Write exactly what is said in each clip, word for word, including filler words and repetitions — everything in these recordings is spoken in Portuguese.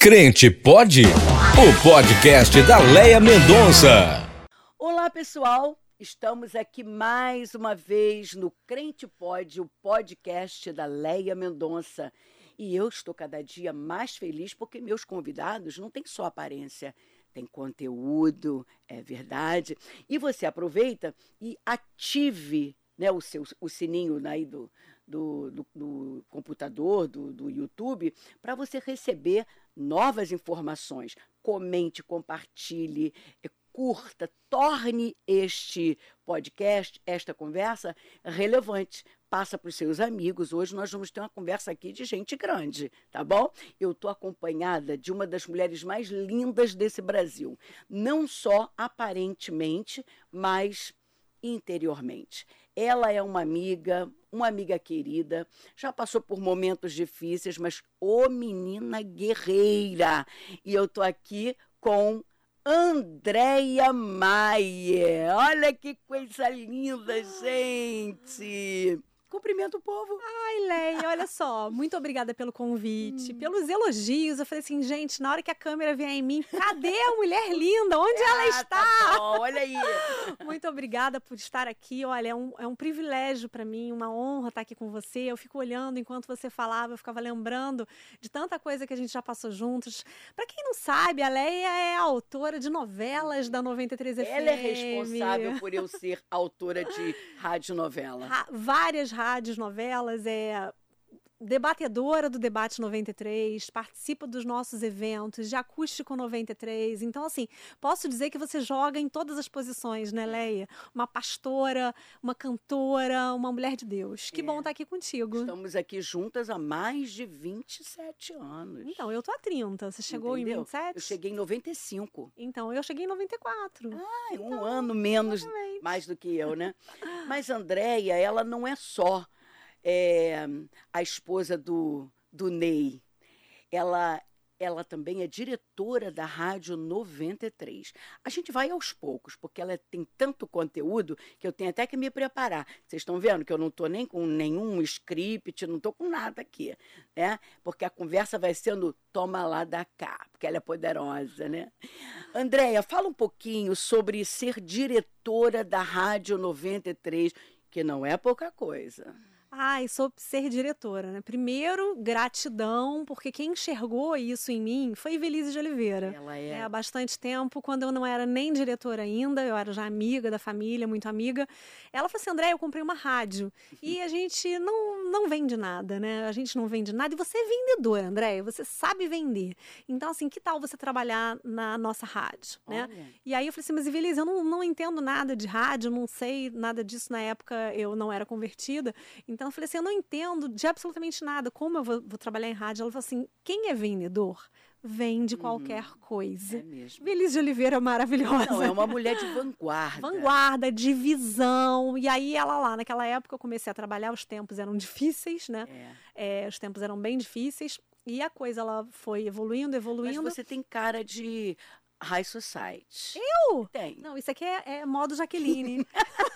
Crente Pode? O podcast da Leia Mendonça. Olá, pessoal. Estamos aqui mais uma vez no Crente Pode, o podcast da Leia Mendonça. E eu estou cada dia mais feliz porque meus convidados não têm só aparência, tem conteúdo, é verdade. E você aproveita e ative, né, o, seu, o sininho aí do, do, do, do computador, do, do YouTube, para você receber novas informações. Comente, compartilhe, curta, torne este podcast, esta conversa, relevante. Passa para os seus amigos. Hoje nós vamos ter uma conversa aqui de gente grande, tá bom? Eu estou acompanhada de uma das mulheres mais lindas desse Brasil. Não só aparentemente, mas interiormente. Ela é uma amiga, uma amiga querida, já passou por momentos difíceis, mas ô menina guerreira. E eu estou aqui com Andréia Maier. Olha que coisa linda, gente. Cumprimento o povo. Ai, Leia, olha só, muito obrigada pelo convite, hum. pelos elogios. Eu falei assim, gente, na hora que a câmera vier em mim, cadê a mulher linda? Onde ah, ela está? Tá bom, olha aí. Muito obrigada por estar aqui. Olha, é um, é um privilégio para mim, uma honra estar aqui com você. Eu fico olhando enquanto você falava, eu ficava lembrando de tanta coisa que a gente já passou juntos. Para quem não sabe, a Leia é a autora de novelas da noventa e três F M. Ela é responsável por eu ser autora de radionovela. Ra- várias rádios, novelas, é debatedora do Debate noventa e três, participa dos nossos eventos, de Acústico noventa e três. Então, assim, posso dizer que você joga em todas as posições, né, Leia? Uma pastora, uma cantora, uma mulher de Deus. Que é. bom estar aqui contigo. Estamos aqui juntas há mais de vinte e sete anos. Então, eu tô há trinta. Você chegou Entendeu? em vinte e sete? Eu cheguei em noventa e cinco. Então, eu cheguei em noventa e quatro. Ah, então, um ano menos, exatamente. mais do que eu, né? Mas Andréia, ela não é só É, a esposa do, do Ney. Ela, ela também é diretora da Rádio noventa e três. A gente vai aos poucos, porque ela tem tanto conteúdo que eu tenho até que me preparar. Vocês estão vendo que eu não estou nem com nenhum script, não estou com nada aqui, né? Porque a conversa vai sendo toma lá da cá, porque ela é poderosa, né? Andréia, fala um pouquinho sobre ser diretora da Rádio noventa e três, que não é pouca coisa. Ai, sou ser diretora, né? Primeiro, gratidão, porque quem enxergou isso em mim foi Ivelisse de Oliveira. Ela é... é... Há bastante tempo, quando eu não era nem diretora ainda, eu era já amiga da família, muito amiga. Ela falou assim, André, eu comprei uma rádio e a gente não, não vende nada, né? A gente não vende nada e você é vendedora, André, você sabe vender. Então, assim, que tal você trabalhar na nossa rádio, né? Olha. E aí eu falei assim, mas Ivelisse, eu não, não entendo nada de rádio, não sei nada disso. Na época eu não era convertida, então eu falei assim, eu não entendo de absolutamente nada, como eu vou, vou trabalhar em rádio? Ela falou assim, quem é vendedor, vende uhum. qualquer coisa. É mesmo. Ivelisse de Oliveira é maravilhosa. Não, é uma mulher de vanguarda. Vanguarda, de visão. E aí ela lá, naquela época eu comecei a trabalhar, os tempos eram difíceis, né? É. É, os tempos eram bem difíceis. E a coisa, ela foi evoluindo, evoluindo. Mas você tem cara de high society. Eu? Tem. Não, isso aqui é, é modo Jaqueline.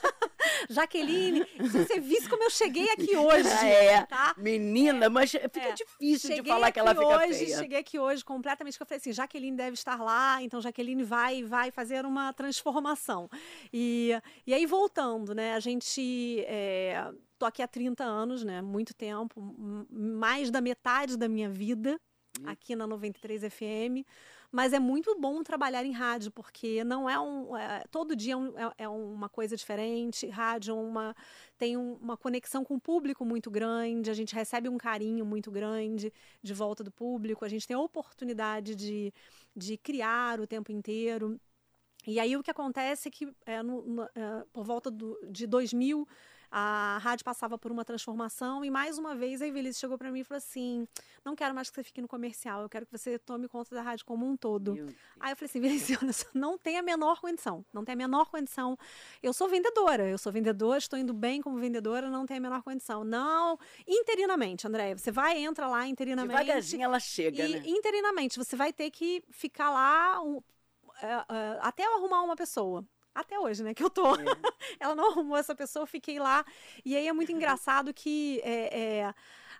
Jaqueline, se você visse como eu cheguei aqui hoje. É, tá? menina, é. mas fica é. difícil cheguei de falar que ela fica hoje, feia. Cheguei aqui hoje completamente, que eu falei assim, Jaqueline deve estar lá, então Jaqueline vai, vai fazer uma transformação. E, e aí, voltando, né, a gente... É, tô aqui há trinta anos, né, muito tempo, mais da metade da minha vida, hum. aqui na noventa e três F M. Mas é muito bom trabalhar em rádio, porque não é um... É, todo dia é, um, é, é uma coisa diferente. Rádio uma, tem um, uma conexão com o público muito grande, a gente recebe um carinho muito grande de volta do público, a gente tem a oportunidade de, de criar o tempo inteiro. E aí o que acontece é que é, no, no, é, por volta do, de dois mil... a rádio passava por uma transformação e mais uma vez a Ivelisse chegou para mim e falou assim, não quero mais que você fique no comercial, eu quero que você tome conta da rádio como um todo. Aí eu falei assim, Ivelisse, não tem a menor condição, não tem a menor condição, eu sou vendedora, eu sou vendedora, estou indo bem como vendedora, não tem a menor condição. Não, interinamente, Andréia, você vai, entra lá interinamente. Devagarzinho ela chega, e, né? Interinamente, você vai ter que ficar lá um, uh, uh, até eu arrumar uma pessoa. Até hoje, né, que eu tô. É. Ela não arrumou essa pessoa, eu fiquei lá. E aí é muito engraçado que é, é,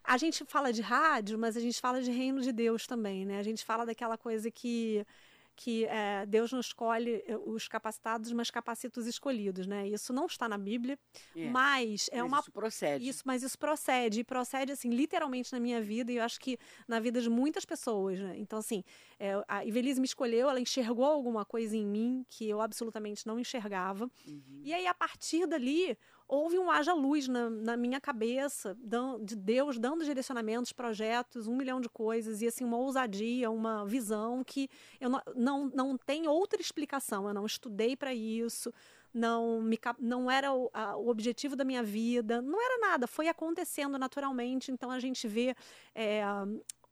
a gente fala de rádio, mas a gente fala de reino de Deus também, né? A gente fala daquela coisa que, que é, Deus não escolhe os capacitados, mas capacita os escolhidos, né? Isso não está na Bíblia, é, mas é mas uma... isso procede. Isso, mas isso procede, e procede, assim, literalmente na minha vida, e eu acho que na vida de muitas pessoas, né? Então, assim, é, a Ivelisse me escolheu, ela enxergou alguma coisa em mim que eu absolutamente não enxergava, uhum. E aí, a partir dali, houve um haja luz na, na minha cabeça, de Deus dando direcionamentos, projetos, um milhão de coisas, e assim, uma ousadia, uma visão que eu não, não, não tem outra explicação. Eu não estudei para isso, não, me, não era o, a, o objetivo da minha vida, não era nada, foi acontecendo naturalmente. Então a gente vê é, a,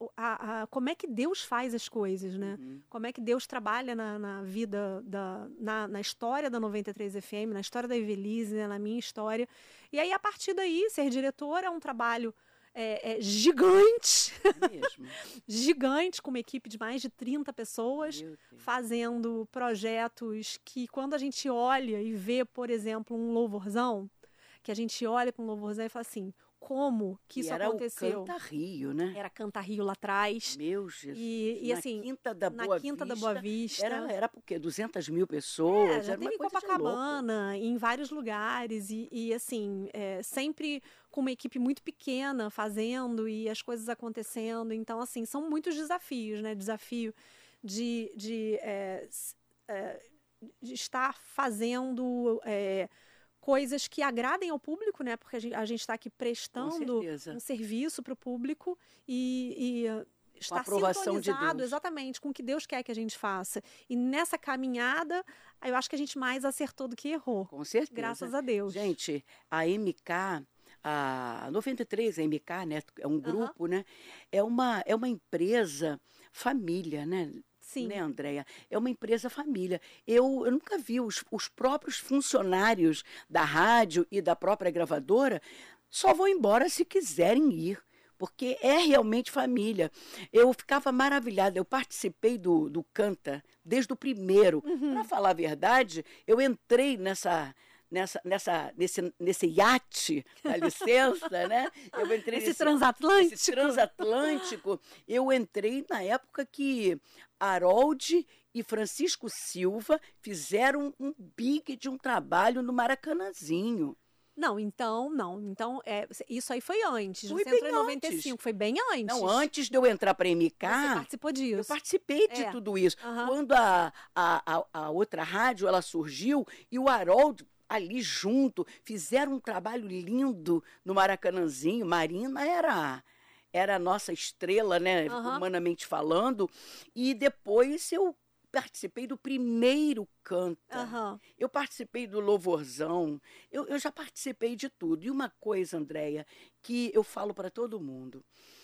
a, como é que Deus faz as coisas, né? Uhum. Como é que Deus trabalha na, na vida, da, na, na história da noventa e três F M, na história da Ivelisse, né? Na minha história. E aí, a partir daí, ser diretora é um trabalho é, é, gigante, mesmo. gigante, com uma equipe de mais de trinta pessoas, fazendo projetos que, quando a gente olha e vê, por exemplo, um louvorzão, que a gente olha para um louvorzão e fala assim, como que isso era aconteceu? Era o Canta Rio, né? Era Canta Rio lá atrás. Meu Jesus. E, e na assim, Quinta da Boa na Quinta Vista, da Boa Vista. Era, era por quê? duzentas mil pessoas? É, já era teve em Copacabana, em vários lugares. E, e assim, é, sempre com uma equipe muito pequena fazendo e as coisas acontecendo. Então, assim, são muitos desafios, né? Desafio de, de, é, é, de estar fazendo... É, coisas que agradem ao público, né? Porque a gente está aqui prestando um serviço para o público e, e está sintonizado exatamente com o que Deus quer que a gente faça. E nessa caminhada, eu acho que a gente mais acertou do que errou. Com certeza. Graças a Deus. Gente, a M K, a noventa e três, a M K, né? É um grupo, uhum. né? É uma, é uma empresa família, né? Sim. Né, Andréia? É uma empresa família. Eu, eu nunca vi os, os próprios funcionários da rádio e da própria gravadora só vão embora se quiserem ir, porque é realmente família. Eu ficava maravilhada, eu participei do, do Canta desde o primeiro. Uhum. Para falar a verdade, eu entrei nessa... Nessa, nessa, nesse, nesse iate, dá licença, né? Eu entrei esse nesse transatlântico. Esse transatlântico. Eu entrei na época que Harold e Francisco Silva fizeram um big de um trabalho no Maracanãzinho. Não, então, não. Então, é, isso aí foi antes. Foi Você bem entrou em noventa e cinco, antes. foi bem antes. Não, antes de eu entrar para a M K... Você participou disso. Eu participei de é. tudo isso. Uhum. Quando a, a, a, a outra rádio, ela surgiu, e o Harold... ali junto, fizeram um trabalho lindo no Maracanãzinho. Marina era, era a nossa estrela, né, uhum. humanamente falando. E depois eu participei do primeiro Canta. Uhum. Eu participei do Louvorzão. Eu, eu já participei de tudo. E uma coisa, Andréia, que eu falo para todo mundo.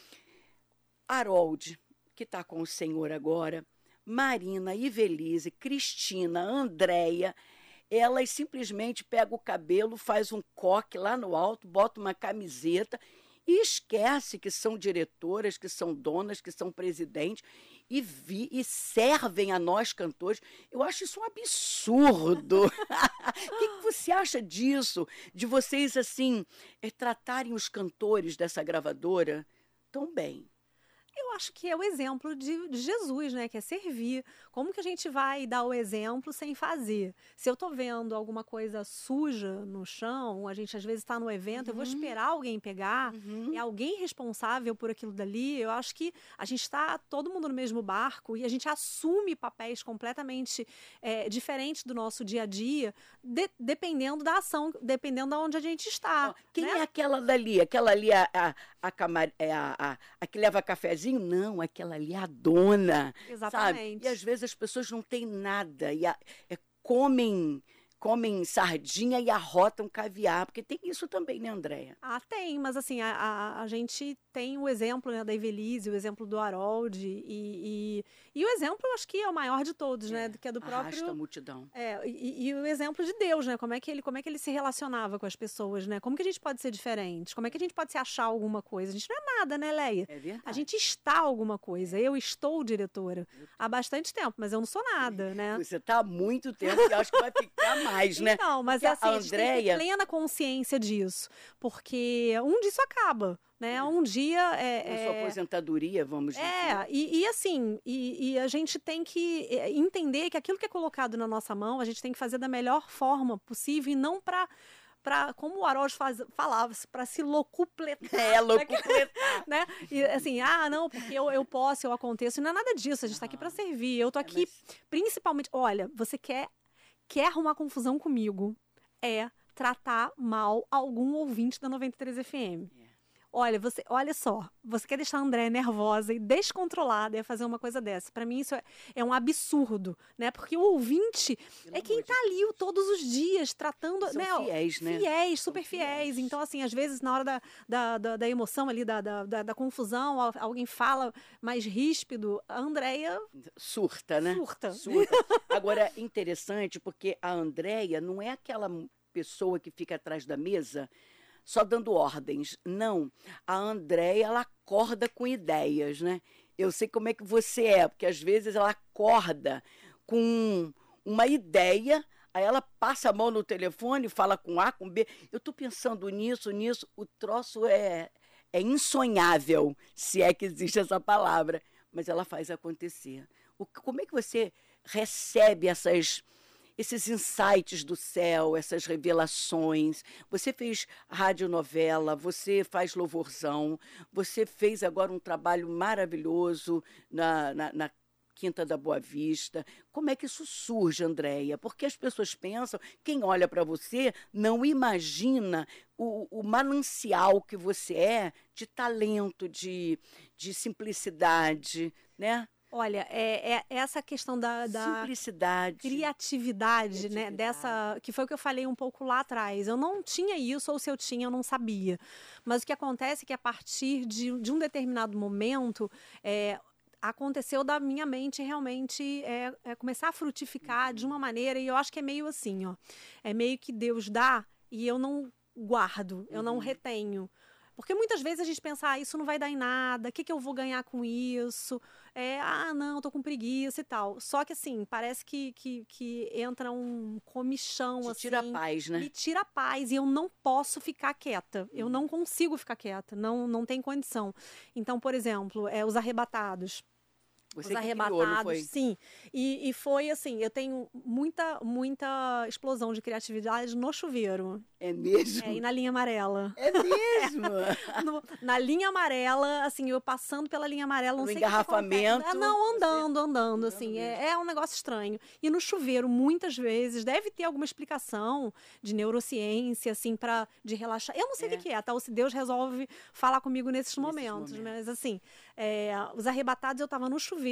Harold, que está com o Senhor agora, Marina, Ivelisse, Cristina, Andréia... elas simplesmente pegam o cabelo, faz um coque lá no alto, bota uma camiseta e esquece que são diretoras, que são donas, que são presidentes e, vi, e servem a nós cantores. Eu acho isso um absurdo. O que, que você acha disso? De vocês, assim, é, tratarem os cantores dessa gravadora tão bem? Eu acho que é o exemplo de, de Jesus, né? Que é servir. Como que a gente vai dar o exemplo sem fazer? Se eu tô vendo alguma coisa suja no chão, a gente às vezes está no evento, uhum. eu vou esperar alguém pegar, uhum. é alguém responsável por aquilo dali. Eu acho que a gente está todo mundo no mesmo barco e a gente assume papéis completamente é, diferentes do nosso dia a dia, de, dependendo da ação, dependendo de onde a gente está. Ó, quem né? é aquela dali? Aquela ali, a, a, a, camar... é a, a, a que leva cafezinho? Não, aquela ali é a dona. Exatamente. Sabe? E às vezes as pessoas não têm nada e a, é, comem, comem sardinha e arrotam caviar, porque tem isso também, né, Andréia? Ah, tem, mas assim, a, a, a gente tem o exemplo, né, da Ivelisse, o exemplo do Harold e, e, e o exemplo, eu acho que é o maior de todos, é, né, que é do próprio... Arrasta a multidão. É, e, e o exemplo de Deus, né, como é, que ele, como é que ele se relacionava com as pessoas, né, como que a gente pode ser diferente, como é que a gente pode se achar alguma coisa, a gente não é nada, né, Leia? É verdade. A gente está alguma coisa, eu estou diretora há bastante tempo, mas eu não sou nada, né? Você está há muito tempo e acho que vai ficar mais, né? Não, mas porque assim, a, a gente tem que ter Andréia... plena consciência disso, porque um disso acaba. né? Um dia... É, Na sua é, aposentadoria, vamos dizer. É, e, e assim, e, e a gente tem que entender que aquilo que é colocado na nossa mão, a gente tem que fazer da melhor forma possível e não para... Pra, como o Harold faz, falava, para se locupletar. É, locupletar. Né? E assim, ah, não, porque eu, eu posso, eu aconteço. Não é nada disso, a gente está aqui para servir. Eu tô aqui, É, mas... principalmente, olha, você quer, quer arrumar confusão comigo, é tratar mal algum ouvinte da noventa e três F M. É. Olha, você, olha só, você quer deixar a Andréia nervosa e descontrolada e fazer uma coisa dessa. Para mim isso é, é um absurdo, né? Porque o ouvinte Pelo é quem está de ali todos os dias tratando... São né? fiéis, né? Fiéis, super fiéis. fiéis. Então, assim, às vezes na hora da, da, da, da emoção ali, da, da, da, da confusão, alguém fala mais ríspido, a Andréia... Surta, né? Surta. Surta. Agora, interessante, porque a Andréia não é aquela pessoa que fica atrás da mesa... só dando ordens. Não, a Andréia, ela acorda com ideias, né? Eu sei como é que você é, porque às vezes ela acorda com uma ideia, aí ela passa a mão no telefone, fala com A, com B. Eu estou pensando nisso, nisso. O troço é, é insonhável, se é que existe essa palavra, mas ela faz acontecer. O, como é que você recebe essas... esses insights do céu, essas revelações? Você fez radionovela, você faz louvorzão, você fez agora um trabalho maravilhoso na, na, na Quinta da Boa Vista. Como é que isso surge, Andréia? Porque as pessoas pensam, quem olha para você não imagina o, o manancial que você é de talento, de, de simplicidade, né? Olha, é, é essa questão da, da simplicidade, criatividade, criatividade, né? Dessa, que foi o que eu falei um pouco lá atrás. Eu não tinha isso, ou se eu tinha, eu não sabia. Mas o que acontece é que a partir de, de um determinado momento, é, aconteceu da minha mente realmente é, é começar a frutificar uhum. de uma maneira, e eu acho que é meio assim, ó. É meio que Deus dá e eu não guardo, eu uhum. não retenho. Porque muitas vezes a gente pensa, ah, isso não vai dar em nada, o que, que eu vou ganhar com isso? É, ah, não, tô com preguiça e tal. Só que assim, parece que, que, que entra um comichão, Te assim. tira a paz, né? Me tira a paz e eu não posso ficar quieta. Eu não consigo ficar quieta, não, não tem condição. Então, por exemplo, é, Os Arrebatados. Você Os que Arrebatados, criou, não foi? sim. E, e foi assim, eu tenho muita, muita explosão de criatividade no chuveiro. É mesmo? É, e na linha amarela. É mesmo? É, no, na linha amarela, assim, eu passando pela linha amarela, não no sei engarrafamento. Que que não, andando, você... andando, assim, é, é um negócio estranho. E no chuveiro, muitas vezes, deve ter alguma explicação de neurociência, assim, para de relaxar. Eu não sei o é. que, que é, tá? Ou se Deus resolve falar comigo nesses, nesses momentos, momentos, mas assim, é, Os Arrebatados, eu tava no chuveiro,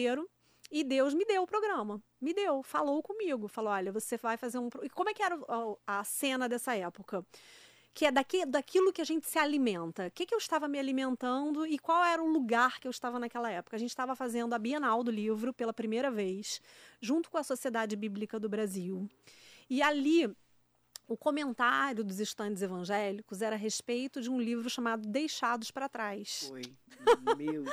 e Deus me deu o programa, me deu, falou comigo, falou, olha, você vai fazer um... E como é que era a, a cena dessa época? Que é daqui, daquilo que a gente se alimenta. O que, que eu estava me alimentando e qual era o lugar que eu estava naquela época? A gente estava fazendo a Bienal do Livro pela primeira vez, junto com a Sociedade Bíblica do Brasil. E ali... o comentário dos estandes evangélicos era a respeito de um livro chamado Deixados para Trás. Foi, meu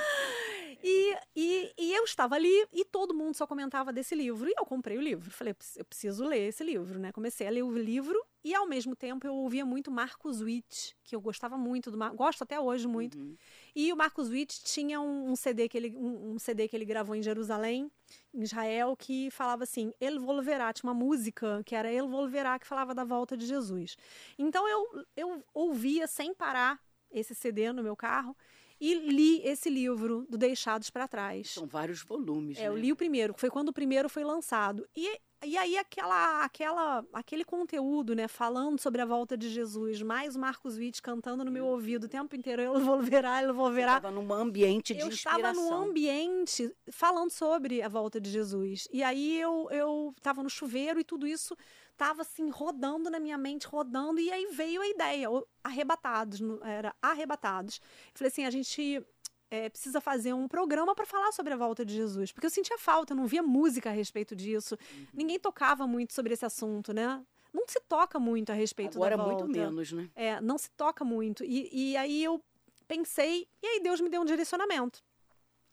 e, e, e eu estava ali e todo mundo só comentava desse livro. E eu comprei o livro. Falei, eu preciso ler esse livro, né? Comecei a ler o livro e, ao mesmo tempo, eu ouvia muito Marcos Witt, que eu gostava muito, do Mar... gosto até hoje muito. Uhum. E o Marcos Witt tinha um, um, C D que ele, um, um C D que ele gravou em Jerusalém, em Israel, que falava assim, El Volverá, tinha uma música que era El Volverá, que falava da volta de Jesus. Então eu, eu ouvia sem parar esse C D no meu carro e li esse livro do Deixados para Trás. São vários volumes, é, né? Eu li o primeiro, foi quando o primeiro foi lançado. E, e aí aquela, aquela, aquele conteúdo, né, falando sobre a volta de Jesus, mais o Marcos Witt cantando no meu ouvido o tempo inteiro, eu vou verá, eu vou verá. Eu estava num ambiente de eu inspiração. Eu estava num ambiente falando sobre a volta de Jesus. E aí eu estava no chuveiro e tudo isso estava assim, rodando na minha mente, rodando, e aí veio a ideia, Arrebatados, era Arrebatados. Eu falei assim, a gente é, precisa fazer um programa para falar sobre a volta de Jesus, porque eu sentia falta, eu não via música a respeito disso, uhum. Ninguém tocava muito sobre esse assunto, né? Não se toca muito a respeito Agora da volta. Agora muito menos, né? É, não se toca muito. E, e aí eu pensei, e aí Deus me deu um direcionamento.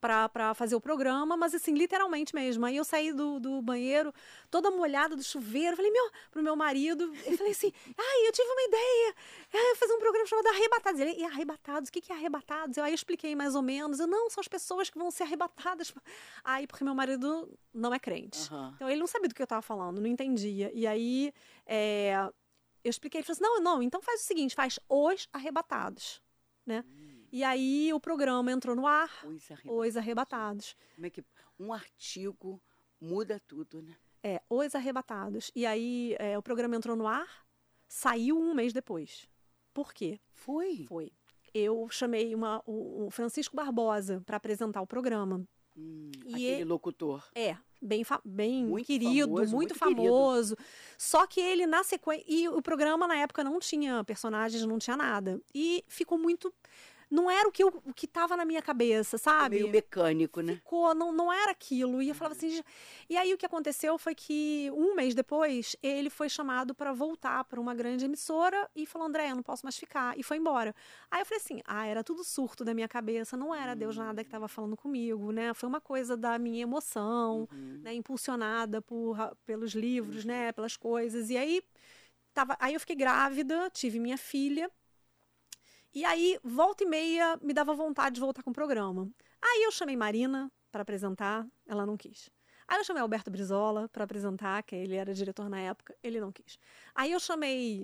pra, pra fazer o programa, mas assim, literalmente mesmo. Aí eu saí do, do banheiro, toda molhada do chuveiro, falei, meu, pro meu marido, eu falei assim, ai, eu tive uma ideia, eu ia fazer um programa chamado Arrebatados. Ele, e Arrebatados? O que que é Arrebatados? Eu, aí eu expliquei mais ou menos, eu, não, são as pessoas que vão ser arrebatadas. Aí, porque meu marido não é crente. Uhum. Então, ele não sabia do que eu tava falando, não entendia. E aí, é, eu expliquei, ele falou assim, não, não, então faz o seguinte, faz Os Arrebatados, né? Hum. E aí o programa entrou no ar, Os Arrebatados. Os Arrebatados. Como é que um artigo muda tudo, né? É, Os Arrebatados. E aí é, o programa entrou no ar, saiu um mês depois. Por quê? Foi? Foi. Eu chamei uma, o, o Francisco Barbosa para apresentar o programa. Hum, e aquele ele, locutor. É, bem, bem muito querido, famoso, muito, muito famoso. Querido. Só que ele, na sequência... E o programa, na época, não tinha personagens, não tinha nada. E ficou muito... Não era o que eu, o que estava na minha cabeça, sabe? Meio mecânico, né? Ficou, não, não era aquilo. E eu falava assim... E aí o que aconteceu foi que um mês depois, ele foi chamado para voltar para uma grande emissora e falou, André, eu não posso mais ficar. E foi embora. Aí eu falei assim, ah, era tudo surto da minha cabeça, não era Deus nada que estava falando comigo, né? Foi uma coisa da minha emoção, uhum. né? Impulsionada por, pelos livros, uhum. né? Pelas coisas. E aí, tava, aí eu fiquei grávida, tive minha filha. E aí, volta e meia, me dava vontade de voltar com o programa. Aí eu chamei Marina para apresentar, ela não quis. Aí eu chamei Alberto Brizola para apresentar, que ele era diretor na época, ele não quis. Aí eu chamei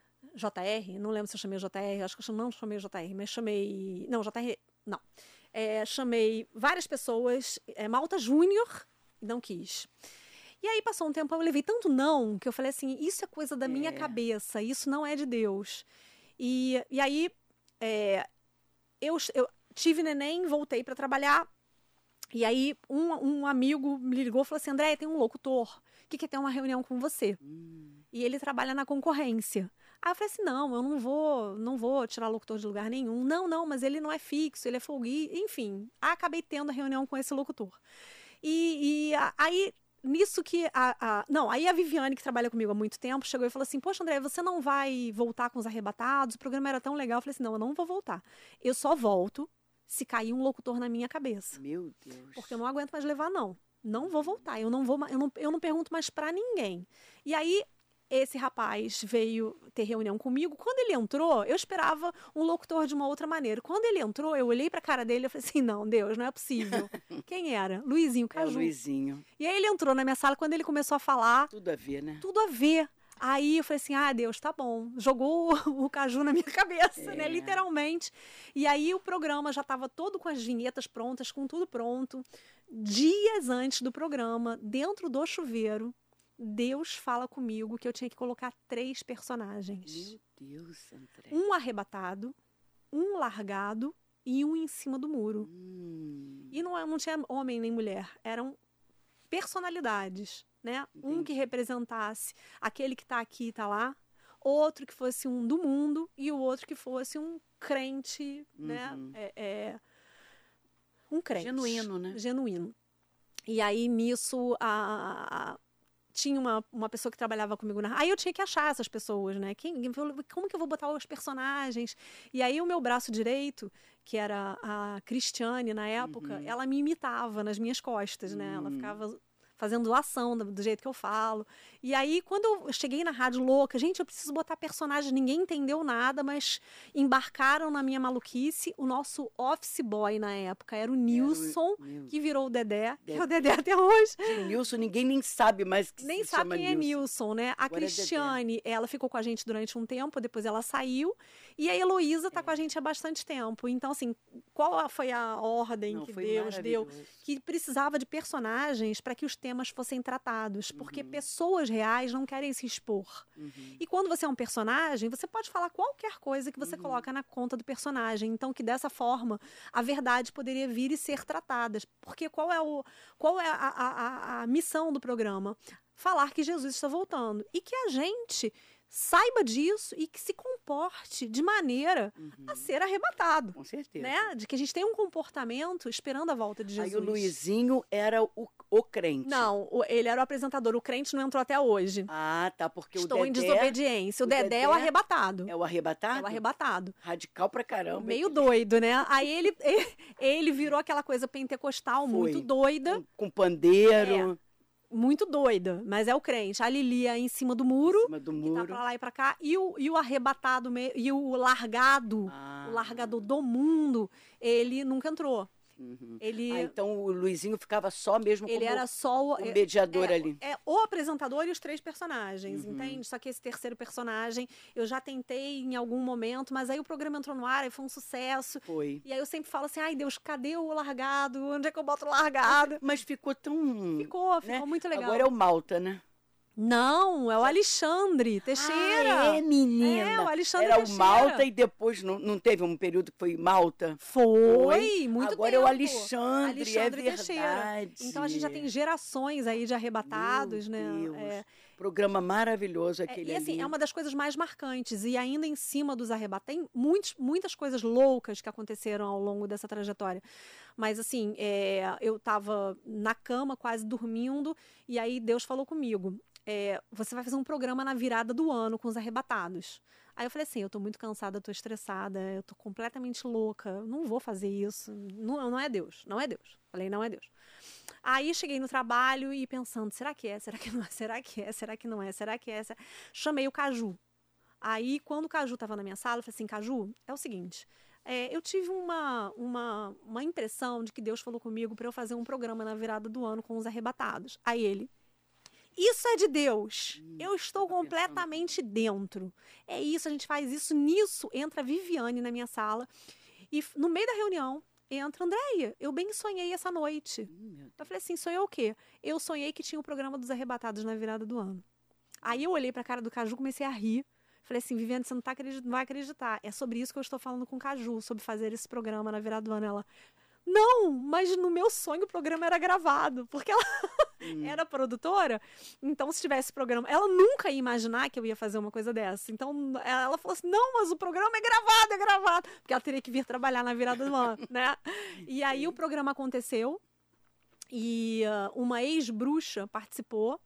J R, não lembro se eu chamei J R, acho que eu não chamei J R, mas chamei... Não, J R, não. É, chamei várias pessoas, é, Malta Júnior, não quis. E aí passou um tempo, eu levei tanto não, que eu falei assim, isso é coisa da é. minha cabeça, isso não é de Deus. E, e aí... É, eu, eu tive neném, voltei para trabalhar, e aí um, um amigo me ligou e falou assim, André, tem um locutor que quer ter uma reunião com você. Hum. E ele trabalha na concorrência. Aí eu falei assim, não, eu não vou, não vou tirar locutor de lugar nenhum. Não, não, mas ele não é fixo, ele é folguista. Enfim, acabei tendo a reunião com esse locutor. E, e aí... Nisso que a, a... Não, aí a Viviane, que trabalha comigo há muito tempo, chegou e falou assim, poxa, André, você não vai voltar com os Arrebatados? O programa era tão legal. Eu falei assim, não, eu não vou voltar. Eu só volto se cair um locutor na minha cabeça. Meu Deus. Porque eu não aguento mais levar, não. Não vou voltar. Eu não, vou, eu não, eu não pergunto mais pra ninguém. E aí... Esse rapaz veio ter reunião comigo. Quando ele entrou, eu esperava um locutor de uma outra maneira. Quando ele entrou, eu olhei pra cara dele e falei assim, não, Deus, não é possível. Quem era? Luizinho Caju. É o Luizinho. E aí ele entrou na minha sala, quando ele começou a falar... Tudo a ver, né? Tudo a ver. Aí eu falei assim, ah, Deus, tá bom. Jogou o Caju na minha cabeça, é. né? Literalmente. E aí o programa já estava todo com as vinhetas prontas, com tudo pronto. Dias antes do programa, dentro do chuveiro, Deus fala comigo que eu tinha que colocar três personagens. Meu Deus, André. Um arrebatado, um largado e um em cima do muro. Hum. E não, não tinha homem nem mulher, eram personalidades, né? Entendi. Um que representasse aquele que está aqui e está lá, outro que fosse um do mundo e o outro que fosse um crente, uhum. né? É, é, um crente. Genuíno, né? Genuíno. E aí, nisso, a... a tinha uma, uma pessoa que trabalhava comigo na... Aí eu tinha que achar essas pessoas, né? Quem, como que eu vou botar os personagens? E aí o meu braço direito, que era a Cristiane na época, uhum. ela me imitava nas minhas costas, né? Ela ficava fazendo ação do, do jeito que eu falo. E aí, quando eu cheguei na rádio louca, gente, eu preciso botar personagem, ninguém entendeu nada, mas embarcaram na minha maluquice. O nosso office boy na época era o Nilson, era o... que virou o Dedé, Dedé, que é o Dedé até hoje. De Nilson, ninguém nem sabe mais que Nem se sabe chama quem Nilson. é Nilson, né? A Agora Cristiane, é ela ficou com a gente durante um tempo, depois ela saiu. E a Heloísa tá é. com a gente há bastante tempo. Então, assim, qual foi a ordem Não, que Deus deu? Que precisava de personagens para que os temas fossem tratados, porque uhum. pessoas reais não querem se expor. Uhum. E quando você é um personagem, você pode falar qualquer coisa que você uhum. coloca na conta do personagem. Então, que dessa forma, a verdade poderia vir e ser tratada. Porque qual é, o, qual é a, a, a, a missão do programa? Falar que Jesus está voltando. E que a gente saiba disso e que se comporte de maneira uhum. a ser arrebatado. Com certeza. Né? De que a gente tem um comportamento esperando a volta de Jesus. Aí o Luizinho era o, o crente. Não, o- ele era o apresentador. O crente não entrou até hoje. Ah, tá, porque Estou o em Dedé desobediência. O, o Dedé, é o Dedé arrebatado. é o arrebatado? É o arrebatado. Radical pra caramba. Meio doido, né? Aí ele, ele virou aquela coisa pentecostal, Foi. muito doida. Com, com pandeiro, Muito doida, mas é o crente. A Lili aí em cima do muro, em cima do que tá muro. pra lá e pra cá. E o, e o arrebatado, me- e o largado, Ah. o largador do mundo, ele nunca entrou. Uhum. Ele, Ah, então o Luizinho ficava só mesmo ele como era só o, o mediador é, ali. é o apresentador e os três personagens, Uhum. entende? Só que esse terceiro personagem eu já tentei em algum momento, mas aí o programa entrou no ar e foi um sucesso. Foi. E aí eu sempre falo assim, ai Deus, cadê o largado? Onde é que eu boto o largado? Mas ficou tão... Ficou, ficou né? muito legal. Agora é o Malta, né? Não, é o Alexandre Teixeira. Ah, é, menina. É, o Alexandre Era Teixeira. o Malta e depois não, não teve um período que foi Malta? Foi, muito Agora tempo. é o Alexandre, Alexandre é Teixeira. verdade. Então a gente já tem gerações aí de arrebatados, Meu né? Deus. É, Programa maravilhoso é, aquele e assim, ali. é uma das coisas mais marcantes. E ainda em cima dos arrebatados, tem muitos, muitas coisas loucas que aconteceram ao longo dessa trajetória. Mas assim, é, eu estava na cama, quase dormindo, e aí Deus falou comigo. É, você vai fazer um programa na virada do ano com os arrebatados. Aí eu falei assim, eu tô muito cansada, eu tô estressada, eu tô completamente louca, não vou fazer isso, não, não é Deus, não é Deus. Falei, não é Deus. Aí cheguei no trabalho e pensando, será que é, será que não é, será que é, será que não é, será que é? Será... Chamei o Caju. Aí quando o Caju tava na minha sala, eu falei assim, Caju, é o seguinte... É, eu tive uma, uma, uma impressão de que Deus falou comigo para eu fazer um programa na virada do ano com os arrebatados. Aí ele... Isso é de Deus. Hum, Eu estou tava completamente dentro. É isso, a gente faz isso. Nisso, entra a Viviane na minha sala. E f- no meio da reunião, entra a Andréia. Eu bem sonhei essa noite. Hum, meu Eu falei assim, sonhou o quê? Eu sonhei que tinha o programa dos arrebatados na virada do ano. Aí eu olhei pra cara do Caju, comecei a rir. Falei assim, Viviane, você não, tá acredit- não vai acreditar. É sobre isso que eu estou falando com o Caju, sobre fazer esse programa na virada do ano. Ela, não, mas no meu sonho o programa era gravado. Porque ela Hum. era produtora, então se tivesse programa... Ela nunca ia imaginar que eu ia fazer uma coisa dessa. Então ela falou assim, não, mas o programa é gravado, é gravado. Porque ela teria que vir trabalhar na virada do ano, né? E aí o programa aconteceu e uh, uma ex-bruxa participou.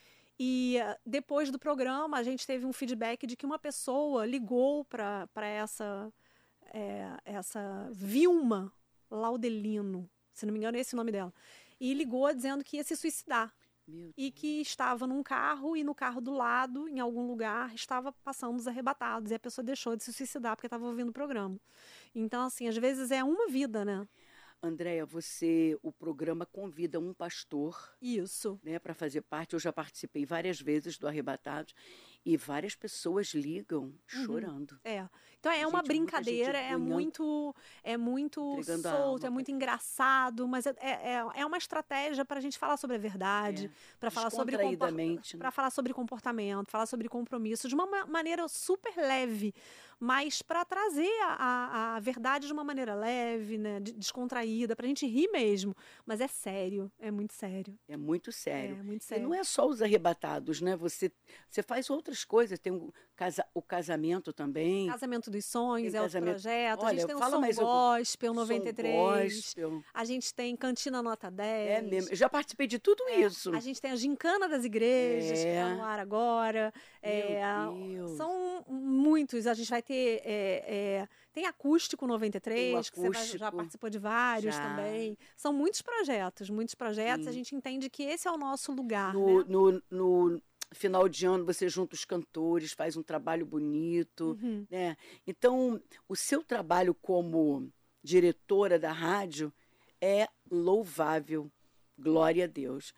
E uh, depois do programa, a gente teve um feedback de que uma pessoa ligou para essa, é, essa Vilma Laudelino, se não me engano, é esse o nome dela, e ligou dizendo que ia se suicidar. Meu E que estava num carro e no carro do lado, em algum lugar, estava passando os arrebatados. E a pessoa deixou de se suicidar porque estava ouvindo o programa. Então, assim, às vezes é uma vida, né? Andréia, você, o programa convida um pastor, Isso. né, para fazer parte. Eu já participei várias vezes do Arrebatados e várias pessoas ligam chorando. É. Então é Gente, uma muita brincadeira, gente é ganhando, muito, é muito entregando a solto, alma é muito pra- engraçado, mas é, é, é uma estratégia para a gente falar sobre a verdade, É. para falar sobre Descontraídamente, né? para falar sobre comportamento, falar sobre compromisso de uma ma- maneira super leve, mas para trazer a, a, a verdade de uma maneira leve, né, de- descontraída, para a gente rir mesmo. Mas é sério, é muito sério. É muito sério. É muito E sério. não é só os arrebatados, né? Você, você faz outras coisas. Tem o, casa, o casamento também. Casamento dos Sonhos Tem é outro casamento- projeto. a Olha, gente tem o fala Som mais algum- Gospel noventa e Som três. gospel. A gente tem Cantina Nota dez. É mesmo. Eu já participei de tudo isso. A gente tem a Gincana das Igrejas, que É. está no ar agora. É, Meu Deus. são muitos. A gente vai ter. é, é, tem Acústico noventa e três, que você vai- já Acústico. participou de vários Já. também. São muitos projetos, muitos projetos. Sim. A gente entende que esse é o nosso lugar. No, né? no, no final de ano, você junta os cantores, faz um trabalho bonito. Uhum. Né? Então, o seu trabalho como diretora da rádio é louvável. Glória a Deus.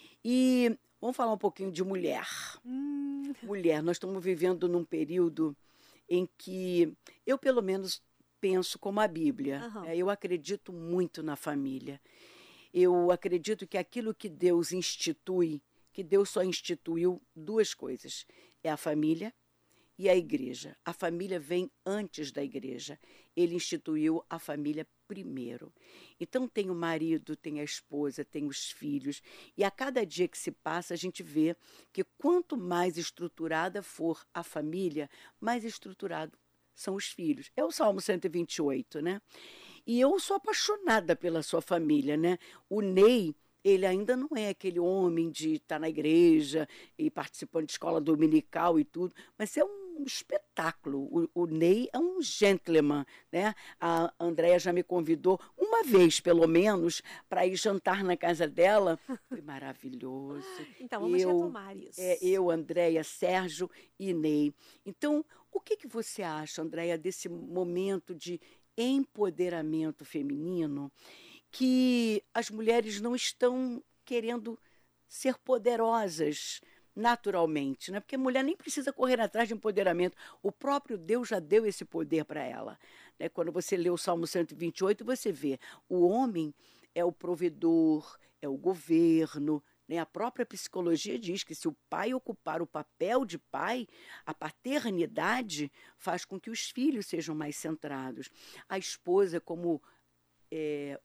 E vamos falar um pouquinho de mulher. Hum, Mulher, nós estamos vivendo num período em que eu, pelo menos, penso como a Bíblia. Aham. né? Eu acredito muito na família. Eu acredito que aquilo que Deus institui, que Deus só instituiu duas coisas: é a família e a igreja. A família vem antes da igreja. Ele instituiu a família primeiro. Então tem o marido, tem a esposa, tem os filhos. E a cada dia que se passa, a gente vê que quanto mais estruturada for a família, mais estruturado são os filhos. É o Salmo cento e vinte e oito, né? E eu sou apaixonada pela sua família, né? O Ney ele ainda não é aquele homem de estar na igreja e participando de escola dominical e tudo, mas é um espetáculo. O, o Ney é um gentleman, né? A Andréia já me convidou uma vez, pelo menos, para ir jantar na casa dela. Foi maravilhoso. Então, vamos eu, retomar isso. É, eu, Andréia, Sérgio e Ney. Então, o que, que você acha, Andréia, desse momento de empoderamento feminino que as mulheres não estão querendo ser poderosas naturalmente, né? Porque a mulher nem precisa correr atrás de empoderamento. O próprio Deus já deu esse poder para ela. Né? Quando você lê o Salmo cento e vinte e oito, você vê o homem é o provedor, é o governo. Né? A própria psicologia diz que se o pai ocupar o papel de pai, a paternidade faz com que os filhos sejam mais centrados. A esposa como é,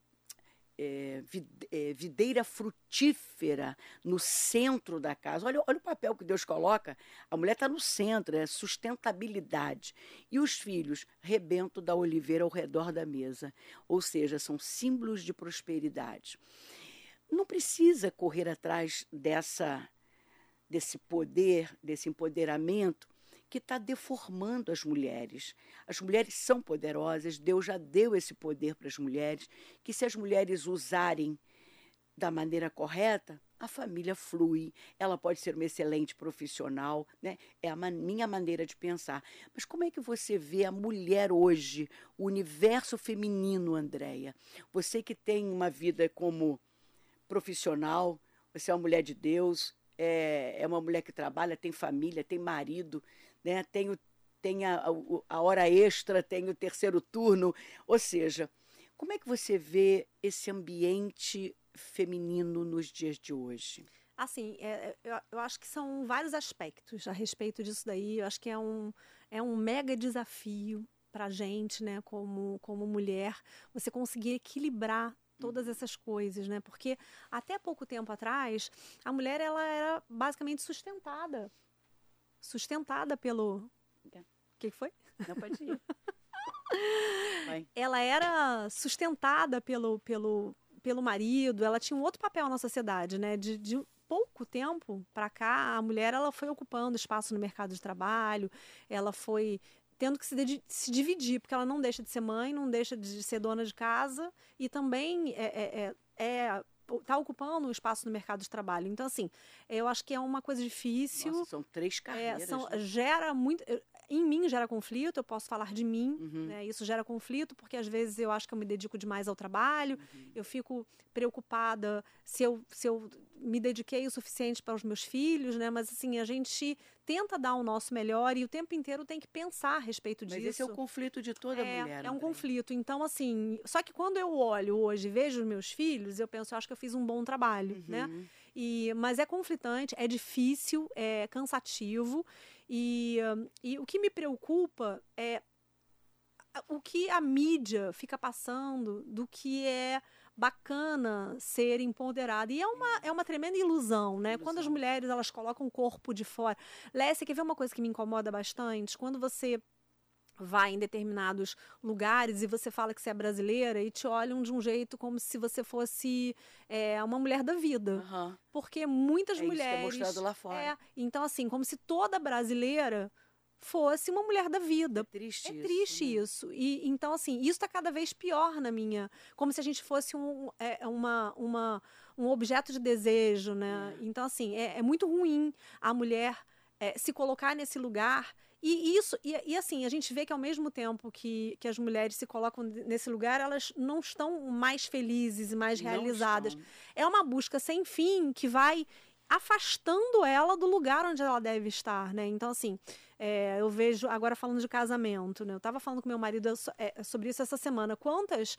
É, é, videira frutífera no centro da casa. Olha, olha o papel que Deus coloca. A mulher está no centro, é sustentabilidade. E os filhos, rebento da oliveira ao redor da mesa. Ou seja, são símbolos de prosperidade. Não precisa correr atrás dessa, desse poder, desse empoderamento que está deformando as mulheres. As mulheres são poderosas, Deus já deu esse poder para as mulheres, que se as mulheres usarem da maneira correta, a família flui, ela pode ser uma excelente profissional, né? É a man- minha maneira de pensar. Mas como é que você vê a mulher hoje, o universo feminino, Andréia? Você que tem uma vida como profissional, você é uma mulher de Deus, é, é uma mulher que trabalha, tem família, tem marido, né? tem, o, tem a, a, a hora extra, tem o terceiro turno. Ou seja, como é que você vê esse ambiente feminino nos dias de hoje? Assim, é, eu, eu acho que são vários aspectos a respeito disso daí. Eu acho que é um, é um mega desafio para a gente, né, como, como mulher, você conseguir equilibrar todas essas coisas, né? Porque até pouco tempo atrás, a mulher ela era basicamente sustentada. Sustentada pelo... O que foi? Não, pode ir. Vai. Ela era sustentada pelo, pelo, pelo marido, ela tinha um outro papel na sociedade, né? De, de pouco tempo para cá, a mulher ela foi ocupando espaço no mercado de trabalho, ela foi tendo que se, de, se dividir, porque ela não deixa de ser mãe, não deixa de ser dona de casa e também é, é, é, está ocupando um espaço no mercado de trabalho. Então, assim, eu acho que é uma coisa difícil. Nossa, são três carreiras. É, são, né? Gera muito... Em mim gera conflito, eu posso falar de mim, Uhum. né? Isso gera conflito, porque às vezes eu acho que eu me dedico demais ao trabalho, uhum. eu fico preocupada se eu, se eu me dediquei o suficiente para os meus filhos, né? Mas assim, a gente tenta dar o nosso melhor e o tempo inteiro tem que pensar a respeito disso. Mas esse é o conflito de toda é, mulher. É um André. conflito. Então, assim, só que quando eu olho hoje e vejo os meus filhos, eu penso, eu acho que eu fiz um bom trabalho, Uhum. né? E, mas é conflitante, é difícil, é cansativo. E, e o que me preocupa é o que a mídia fica passando do que é bacana ser empoderada. E é uma, é uma tremenda ilusão, né? Ilusão. Quando as mulheres elas colocam o corpo de fora. Lécia, quer ver uma coisa que me incomoda bastante? Quando você vai em determinados lugares e você fala que você é brasileira e te olham de um jeito como se você fosse é, uma mulher da vida. Uhum. Porque muitas é mulheres... Isso que é mostrado lá fora. É, então, assim, como se toda brasileira fosse uma mulher da vida. É triste é isso. triste né? isso. E, então, assim, isso está cada vez pior na minha... Como se a gente fosse um, é, uma, uma, um objeto de desejo, né? É. Então, assim, é, é muito ruim a mulher é, se colocar nesse lugar... E isso, e, e assim, a gente vê que ao mesmo tempo que, que as mulheres se colocam nesse lugar, elas não estão mais felizes e mais não realizadas. Estão. É uma busca sem fim que vai afastando ela do lugar onde ela deve estar, né? Então, assim, é, eu vejo, agora falando de casamento, né? Eu estava falando com meu marido é, sobre isso essa semana. Quantas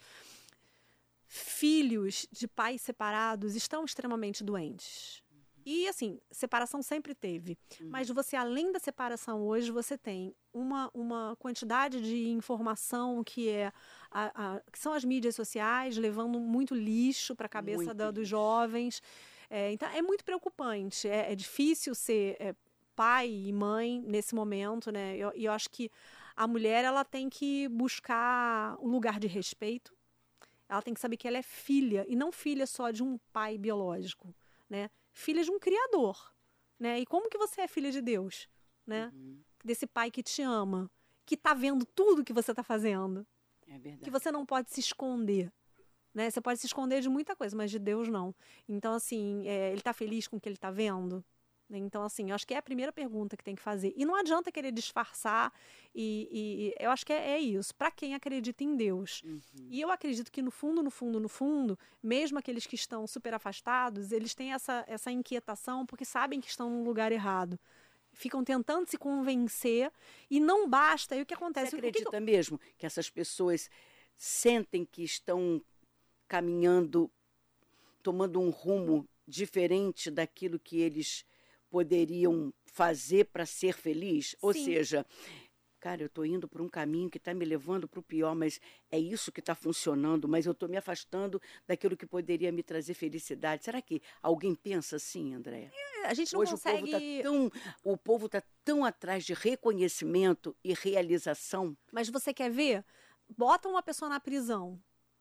filhos de pais separados estão extremamente doentes? E, assim, separação sempre teve. Uhum. Mas você, além da separação hoje, você tem uma, uma quantidade de informação que, é a, a, que são as mídias sociais, levando muito lixo para a cabeça da, dos jovens. É, então, é muito preocupante. É, é difícil ser é, pai e mãe nesse momento, né? E eu, eu acho que a mulher ela tem que buscar um lugar de respeito. ela tem que saber que ela é filha, e não filha só de um pai biológico, né? Filha de um criador, né? E como que você é filha de Deus, né? Uhum. Desse pai que te ama, que tá vendo tudo que você tá fazendo, É verdade. que você não pode se esconder, né? Você pode se esconder de muita coisa, mas de Deus não. Então, assim, é, ele tá feliz com o que ele tá vendo? Então, assim, eu acho que é a primeira pergunta que tem que fazer. E não adianta querer disfarçar, e, e eu acho que é, é isso, para quem acredita em Deus. Uhum. E eu acredito que no fundo, no fundo, no fundo, mesmo aqueles que estão super afastados, eles têm essa, essa inquietação porque sabem que estão no lugar errado. Ficam tentando se convencer e não basta. E o que acontece? Você O que acredita que eu... mesmo que essas pessoas sentem que estão caminhando, tomando um rumo diferente daquilo que eles poderiam fazer para ser feliz? Ou Sim. seja, cara, eu estou indo por um caminho que está me levando para o pior, mas é isso que está funcionando, mas eu estou me afastando daquilo que poderia me trazer felicidade. Será que alguém pensa assim, Andréia? A gente não Hoje consegue... o povo está tão, o povo tá tão atrás de reconhecimento e realização. Mas você quer ver? Bota uma pessoa na prisão.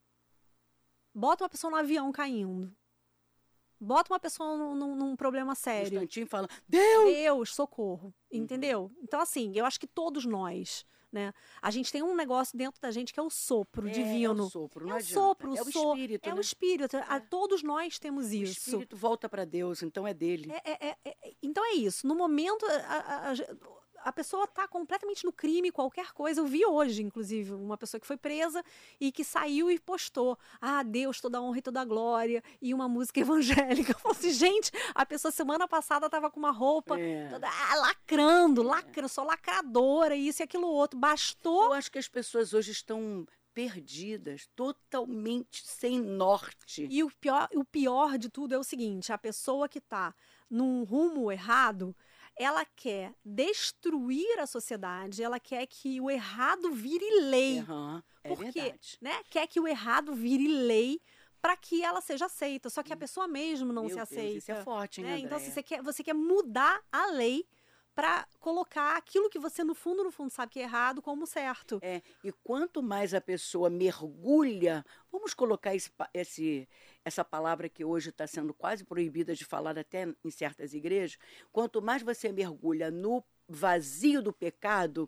Bota uma pessoa no avião caindo. Bota uma pessoa num, num, num problema Um sério. instantinho fala, Deus! Deus, socorro. Entendeu? Então, assim, eu acho que todos nós, né? A gente tem um negócio dentro da gente que é o sopro É, divino. É o sopro, não É o adianta. sopro, É o so- espírito, É né? o espírito. A- Todos nós temos O isso. espírito volta para Deus, então é dele. É- é- é- é- então é isso. No momento, a, a- a- a pessoa está completamente no crime, qualquer coisa. Eu vi hoje, inclusive, uma pessoa que foi presa e que saiu e postou: ah, Deus, toda a honra e toda a glória, e uma música evangélica. Eu falei assim, gente, a pessoa semana passada estava com uma roupa É. toda, ah, lacrando, lacrando, sou lacradora, isso e aquilo outro. Bastou. Eu acho que as pessoas hoje estão perdidas, totalmente sem norte. E o pior, o pior de tudo é o seguinte: a pessoa que está num rumo errado, ela quer destruir a sociedade, ela quer que o errado vire lei. Aham, é Por quê? verdade. Né? Quer que o errado vire lei para que ela seja aceita. Só que a pessoa mesmo não Meu se Deus, aceita. isso é forte, hein, né? Então, se Andréia? você quer, você quer mudar a lei para colocar aquilo que você, no fundo, no fundo, sabe que é errado como certo. É, e quanto mais a pessoa mergulha, vamos colocar esse, pa- esse- essa palavra que hoje está sendo quase proibida de falar até em certas igrejas, quanto mais você mergulha no vazio do pecado,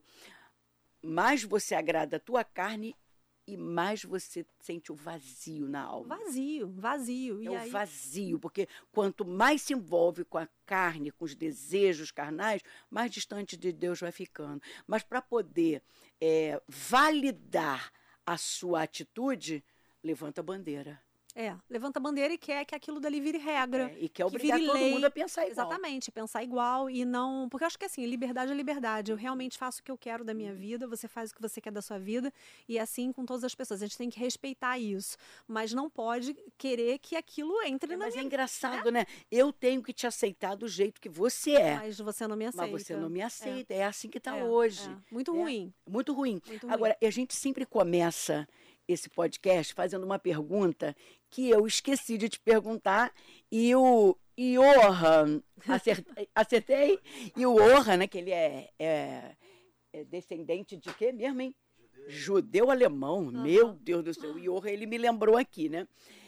mais você agrada a tua carne e mais você sente o vazio na alma. Vazio, vazio. É e o aí, vazio, porque quanto mais se envolve com a carne, com os desejos carnais, mais distante de Deus vai ficando. Mas para poder é, validar a sua atitude, levanta a bandeira. É, levanta a bandeira e quer que aquilo dali vire regra. É, e quer que obrigar vire todo lei. mundo a pensar igual. Exatamente, pensar igual e não... Porque eu acho que assim, liberdade é liberdade. Eu realmente faço o que eu quero da minha vida, você faz o que você quer da sua vida, e assim com todas as pessoas. A gente tem que respeitar isso, mas não pode querer que aquilo entre É, na mas é minha... engraçado, né? Eu tenho que te aceitar do jeito que você é. Mas você não me aceita. Mas você não me aceita. É, assim que está É, hoje. é. Muito É. ruim. Muito ruim. Muito ruim. Agora, a gente sempre começa esse podcast fazendo uma pergunta que eu esqueci de te perguntar e o Johan, acertei, acertei? E o Johan, né, que ele é, é, é descendente de quê mesmo, hein? Judeu-alemão. Meu Deus do céu, o Johan, ele me lembrou aqui, né?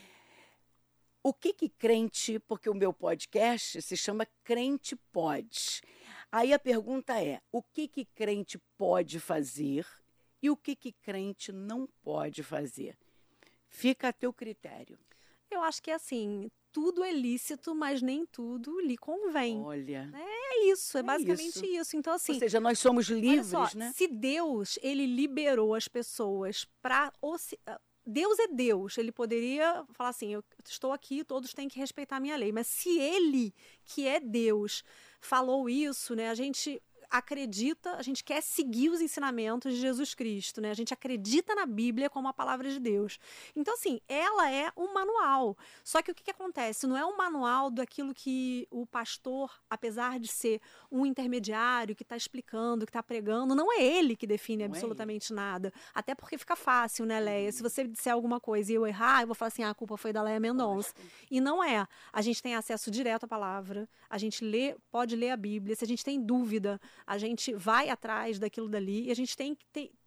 O que que crente, porque o meu podcast se chama Crente Pode. Aí a pergunta é, o que que crente pode fazer e o que que crente não pode fazer? Fica a teu critério. Eu acho que assim, tudo é lícito, mas nem tudo lhe convém. Olha, É isso, é, É basicamente isso. isso. Então, assim, ou seja, nós somos olha livres, só, né? se Deus, ele liberou as pessoas para... Deus é Deus, ele poderia falar assim, eu estou aqui, todos têm que respeitar a minha lei. Mas se ele, que é Deus, falou isso, né, a gente acredita, a gente quer seguir os ensinamentos de Jesus Cristo, né? A gente acredita na Bíblia como a palavra de Deus. Então, assim, ela é um manual. Só que o que, que acontece? Não é um manual daquilo que o pastor, apesar de ser um intermediário que está explicando, que está pregando, não é ele que define Não é absolutamente nada. Até porque fica fácil, né, Leia? Se você disser alguma coisa e eu errar, eu vou falar assim, ah, a culpa foi da Leia Mendonça. E não é. A gente tem acesso direto à palavra, a gente lê, pode ler a Bíblia, se a gente tem dúvida, a gente vai atrás daquilo dali e a gente tem que ter,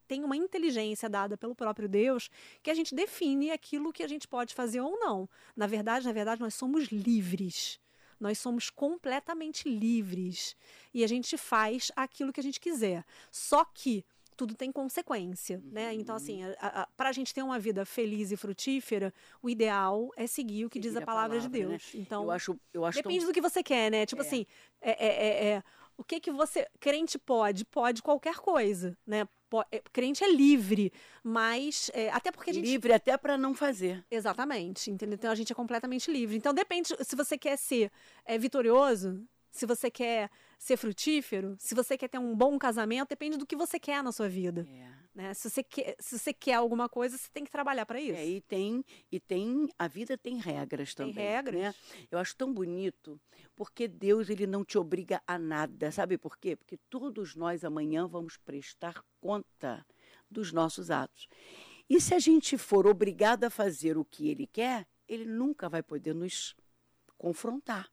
tem uma inteligência dada pelo próprio Deus que a gente define aquilo que a gente pode fazer ou não. Na verdade, na verdade, nós somos livres. Nós somos completamente livres. E a gente faz aquilo que a gente quiser. Só que tudo tem consequência, uhum. né? Então, assim, para a gente ter uma vida feliz e frutífera, o ideal é seguir o que seguir diz a palavra, a palavra de Deus. Né? Então, eu acho, eu acho depende tão... do que você quer, né? Tipo é. assim, é, é, é, é, o que que você... Crente pode? Pode qualquer coisa, né? Pode, é, crente é livre, mas... É, até porque a gente... Livre até para não fazer. Exatamente, entendeu? Então, a gente é completamente livre. Então, depende... Se você quer ser é, vitorioso... Se você quer ser frutífero, se você quer ter um bom casamento, depende do que você quer na sua vida. É. Né? Se você quer, se você quer alguma coisa, você tem que trabalhar para isso. É, e tem, e tem, a vida tem regras também. Tem regras. Né? Eu acho tão bonito, porque Deus ele não te obriga a nada. Sabe por quê? Porque todos nós amanhã vamos prestar conta dos nossos atos. E se a gente for obrigado a fazer o que Ele quer, Ele nunca vai poder nos confrontar.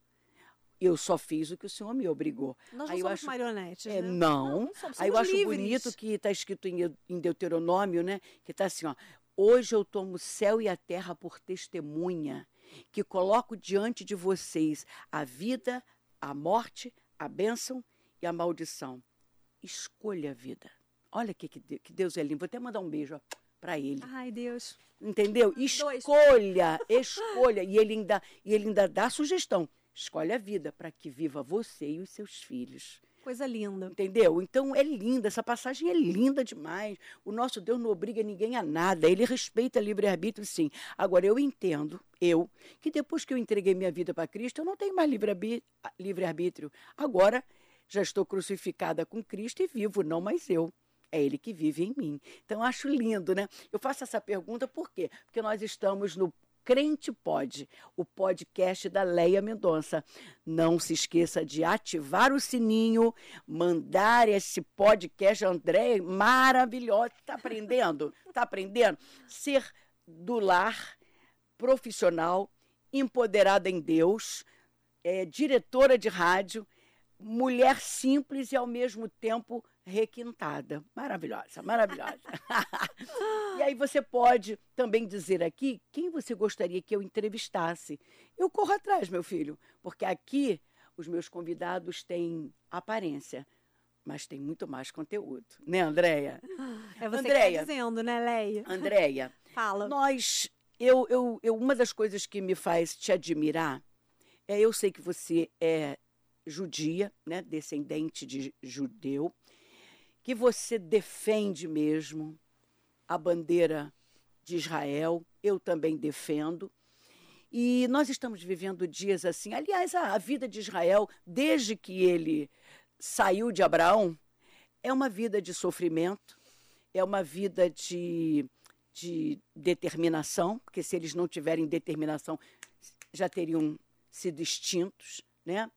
Eu só fiz o que o Senhor me obrigou. Nós não Aí somos acho, marionetes, é, né? Não. não, não somos, Aí eu acho livres. bonito que está escrito em, em Deuteronômio, né? Que está assim, ó. Hoje eu tomo o céu e a terra por testemunha, que coloco diante de vocês a vida, a morte, a bênção e a maldição. Escolha a vida. Olha que, que Deus é lindo. Vou até mandar um beijo para ele. Ai, Deus. Entendeu? Escolha, escolha. E ele ainda, e ele ainda dá sugestão. Escolhe a vida para que viva você e os seus filhos. Coisa linda. Entendeu? Então é linda, essa passagem é linda demais. O nosso Deus não obriga ninguém a nada, ele respeita livre-arbítrio, sim. Agora, eu entendo, eu, que depois que eu entreguei minha vida para Cristo, eu não tenho mais livre-arbítrio. Agora, já estou crucificada com Cristo e vivo, não mais eu. É Ele que vive em mim. Então, acho lindo, né? Eu faço essa pergunta por quê? Porque nós estamos no Crente Pode, o podcast da Leia Mendonça. Não se esqueça de ativar o sininho, mandar esse podcast, André, maravilhoso. Está aprendendo? Está aprendendo? Ser do lar, profissional, empoderada em Deus, é, diretora de rádio, mulher simples e, ao mesmo tempo, requintada. Maravilhosa, maravilhosa. E aí você pode também dizer aqui quem você gostaria que eu entrevistasse. Eu corro atrás, meu filho, porque aqui os meus convidados têm aparência, mas tem muito mais conteúdo. Né, Andréia? É você Andréia, que está dizendo, né, Leia? Andréia, fala. Nós, eu, eu, eu, uma das coisas que me faz te admirar é, eu sei que você é judia, né, descendente de judeu, que você defende mesmo a bandeira de Israel, eu também defendo. E nós estamos vivendo dias assim. Aliás, a, a vida de Israel, desde que ele saiu de Abraão, é uma vida de sofrimento, é uma vida de, de determinação, porque se eles não tiverem determinação, já teriam sido extintos, né?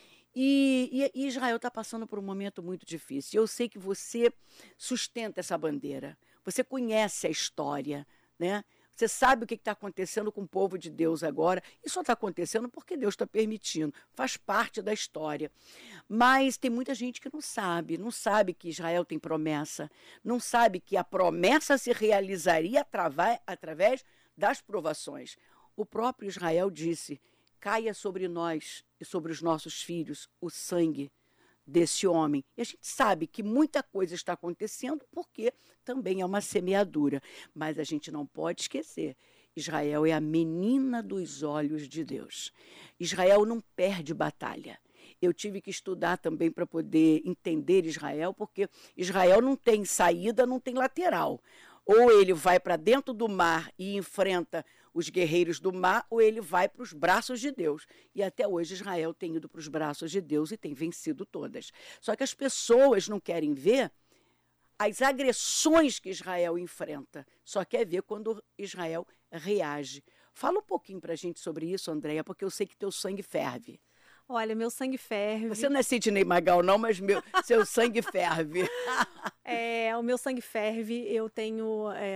E, e, e Israel está passando por um momento muito difícil. Eu sei que você sustenta essa bandeira, você conhece a história, né? Você sabe o que está acontecendo com o povo de Deus agora. Isso só está acontecendo porque Deus está permitindo, faz parte da história. Mas tem muita gente que não sabe, não sabe que Israel tem promessa, não sabe que a promessa se realizaria através das provações. O próprio Israel disse: caia sobre nós e sobre os nossos filhos o sangue desse homem. E a gente sabe que muita coisa está acontecendo porque também é uma semeadura. Mas a gente não pode esquecer, Israel é a menina dos olhos de Deus. Israel não perde batalha. Eu tive que estudar também para poder entender Israel, porque Israel não tem saída, não tem lateral. Ou ele vai para dentro do mar e enfrenta os guerreiros do mar, ou ele vai para os braços de Deus. E até hoje Israel tem ido para os braços de Deus e tem vencido todas. Só que as pessoas não querem ver as agressões que Israel enfrenta. Só quer ver quando Israel reage. Fala um pouquinho para a gente sobre isso, Andréia, porque eu sei que teu sangue ferve. Olha, meu sangue ferve. Você não é Sidney Magal, não, mas meu, seu sangue ferve. É, o meu sangue ferve. Eu tenho... É,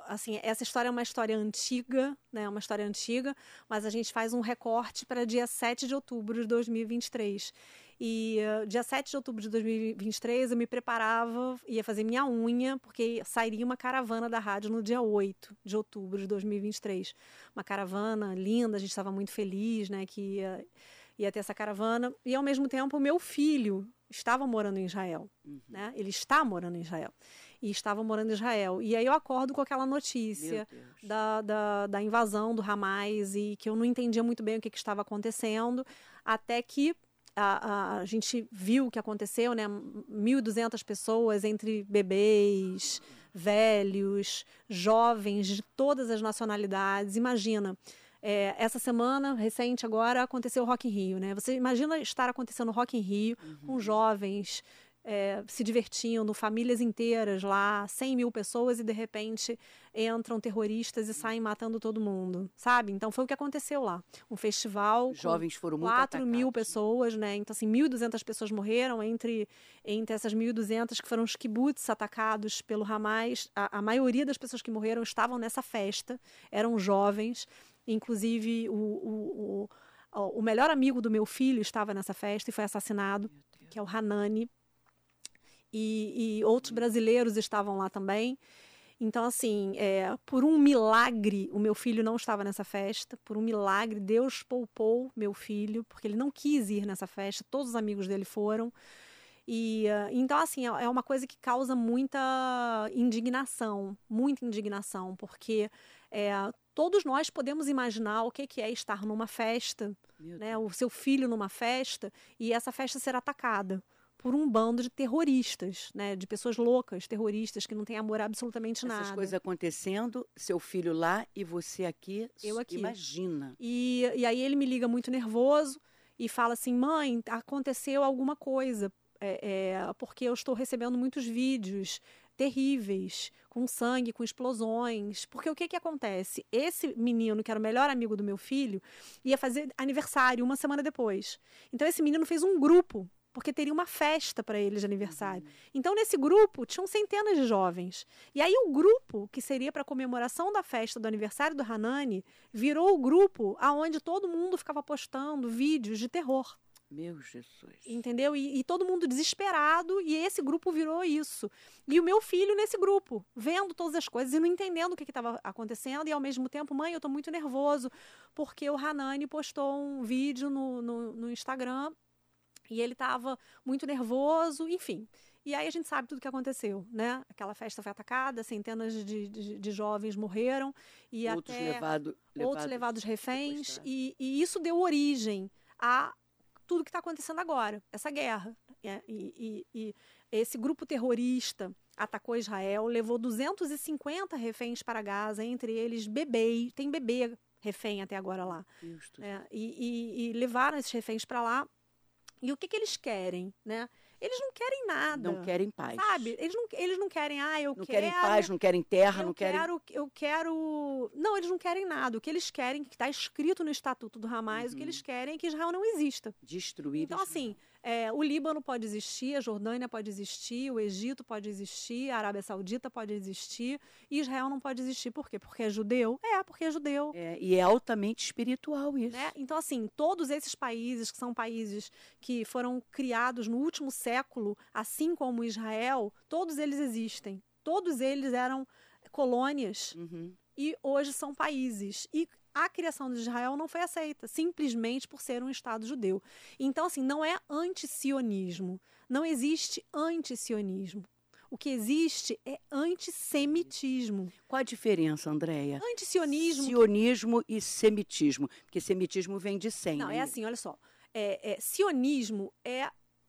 assim, essa história é uma história antiga, né? Uma história antiga, mas a gente faz um recorte para dia sete de outubro de dois mil e vinte e três. E uh, dia sete de outubro de dois mil e vinte e três eu me preparava, ia fazer minha unha, porque sairia uma caravana da rádio no dia oito de outubro de dois mil e vinte e três. Uma caravana linda, a gente estava muito feliz, né, que ia, ia ter essa caravana. E, ao mesmo tempo, o meu filho estava morando em Israel. Uhum. Né? Ele está morando em Israel. E estava morando em Israel. E aí eu acordo com aquela notícia da, da, da invasão do Hamas e que eu não entendia muito bem o que, que estava acontecendo, até que A, a, a gente viu o que aconteceu, né? mil e duzentas pessoas, entre bebês, velhos, jovens de todas as nacionalidades. Imagina, é, essa semana, recente agora, aconteceu o Rock in Rio, né? Você imagina estar acontecendo o Rock in Rio, uhum, com jovens é, se divertindo, famílias inteiras lá, cem mil pessoas, e de repente entram terroristas e saem matando todo mundo, sabe? Então foi o que aconteceu lá. Um festival, os jovens foram muito quatro mil pessoas, né? Então, assim, mil e duzentas pessoas morreram, entre, entre essas mil e duzentas que foram os kibbutz atacados pelo Hamas. A, a maioria das pessoas que morreram estavam nessa festa, eram jovens, inclusive o, o, o, o melhor amigo do meu filho estava nessa festa e foi assassinado, que é o Hanani. E, e outros brasileiros estavam lá também. Então, assim, é, por um milagre, o meu filho não estava nessa festa. Por um milagre, Deus poupou meu filho, porque ele não quis ir nessa festa. Todos os amigos dele foram. E, uh, então, assim, é uma coisa que causa muita indignação, muita indignação, porque é, todos nós podemos imaginar o que, que é estar numa festa, né, o seu filho numa festa, e essa festa ser atacada por um bando de terroristas, né, de pessoas loucas, terroristas, que não têm amor a absolutamente nada. Essas coisas acontecendo, seu filho lá e você aqui, eu aqui. Imagina. E, e aí ele me liga muito nervoso e fala assim, mãe, aconteceu alguma coisa, é, é, porque eu estou recebendo muitos vídeos terríveis, com sangue, com explosões. Porque o que que acontece? Esse menino, que era o melhor amigo do meu filho, ia fazer aniversário uma semana depois. Então esse menino fez um grupo, porque teria uma festa para eles de aniversário. Uhum. Então, nesse grupo, tinham centenas de jovens. E aí, o grupo, que seria para a comemoração da festa do aniversário do Hanani, virou o grupo aonde todo mundo ficava postando vídeos de terror. Meu Jesus. Entendeu? E, e todo mundo desesperado, e esse grupo virou isso. E o meu filho nesse grupo, vendo todas as coisas e não entendendo o que estava acontecendo, e ao mesmo tempo, mãe, eu estou muito nervoso, porque o Hanani postou um vídeo no, no, no Instagram, e ele estava muito nervoso, enfim. E aí a gente sabe tudo o que aconteceu, né? Aquela festa foi atacada, centenas de, de, de jovens morreram. E outros até levado, outros levados reféns. E, e isso deu origem a tudo que está acontecendo agora, essa guerra. E, e, e esse grupo terrorista atacou Israel, levou duzentos e cinquenta reféns para Gaza, entre eles bebês, tem bebê refém até agora lá. É, e, e, e levaram esses reféns para lá. E o que, que eles querem, né? Eles não querem nada. Não querem paz. Sabe? Eles não, eles não querem, ah, eu não quero... Não querem paz, não querem terra, eu não querem... Quero, eu quero... Não, eles não querem nada. O que eles querem, que está escrito no Estatuto do Hamas, uhum. o que eles querem é que Israel não exista. Destruir Então, Israel. assim, é, o Líbano pode existir, a Jordânia pode existir, o Egito pode existir, a Arábia Saudita pode existir, e Israel não pode existir. Por quê? Porque é judeu? É, porque é judeu. É, e é altamente espiritual isso. Né? Então, assim, todos esses países, que são países que foram criados no último século, assim como Israel, todos eles existem. Todos eles eram colônias uhum. e hoje são países. E a criação de Israel não foi aceita, simplesmente por ser um Estado judeu. Então, assim, não é antisionismo. Não existe antisionismo. O que existe é antissemitismo. Qual a diferença, Andréia? Antisionismo... Sionismo e semitismo. Porque semitismo vem de sem. Não, né? é assim, olha só. É, é, sionismo é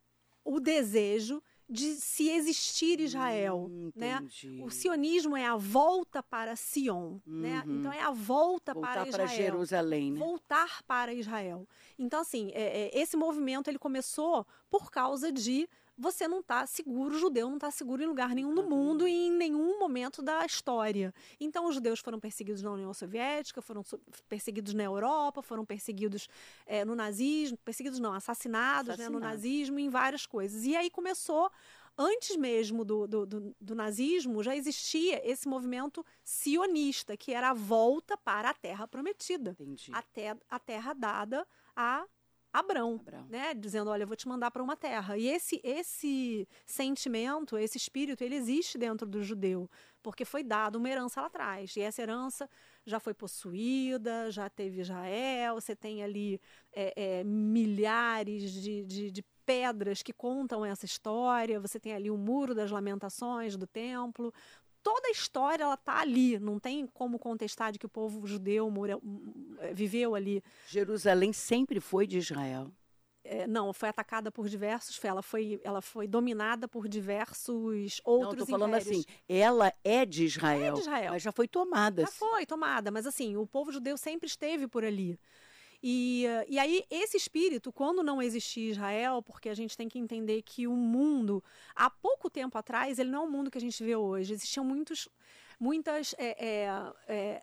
o desejo de se existir Israel, hum, né? O sionismo é a volta para Sion, uhum. né? Então é a volta Voltar para Israel. para Jerusalém, né? Voltar para Israel. Então, assim, é, é, esse movimento ele começou por causa de você não está seguro, o judeu não está seguro em lugar nenhum do mundo e em nenhum momento da história. Então, os judeus foram perseguidos na União Soviética, foram perseguidos na Europa, foram perseguidos é, no nazismo, perseguidos não, assassinados, Assassinado. né, no nazismo, em várias coisas. E aí começou antes mesmo do, do, do, do nazismo, já existia esse movimento sionista, que era a volta para a Terra Prometida. Entendi. A, te, a terra dada a Abrão, Abraão. né? Dizendo, olha, eu vou te mandar para uma terra. E esse, esse sentimento, esse espírito, ele existe dentro do judeu, porque foi dado uma herança lá atrás. E essa herança já foi possuída, já teve Israel, você tem ali é, é, milhares de, de, de pedras que contam essa história, você tem ali o Muro das Lamentações do templo. Toda a história ela está ali, não tem como contestar de que o povo judeu mora, viveu ali. Jerusalém sempre foi de Israel. É, não, foi atacada por diversos, ela foi, ela foi dominada por diversos outros Não, estou falando impérios. assim, ela é de Israel, É de Israel. mas já foi tomada. Já foi tomada, mas assim, o povo judeu sempre esteve por ali. E, e aí, esse espírito, quando não existia Israel, porque a gente tem que entender que o mundo, há pouco tempo atrás, ele não é o mundo que a gente vê hoje. Existiam muitos, muitas é, é, é,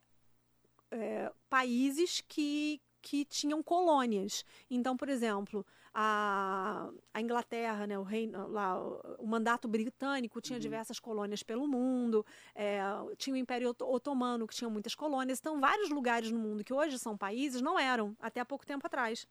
é, países que, que tinham colônias. Então, por exemplo, a, a Inglaterra, né, o, reino, lá, o mandato britânico tinha uhum. diversas colônias pelo mundo, é, tinha o Império Otomano, que tinha muitas colônias. Então, vários lugares no mundo que hoje são países não eram, até há pouco tempo atrás.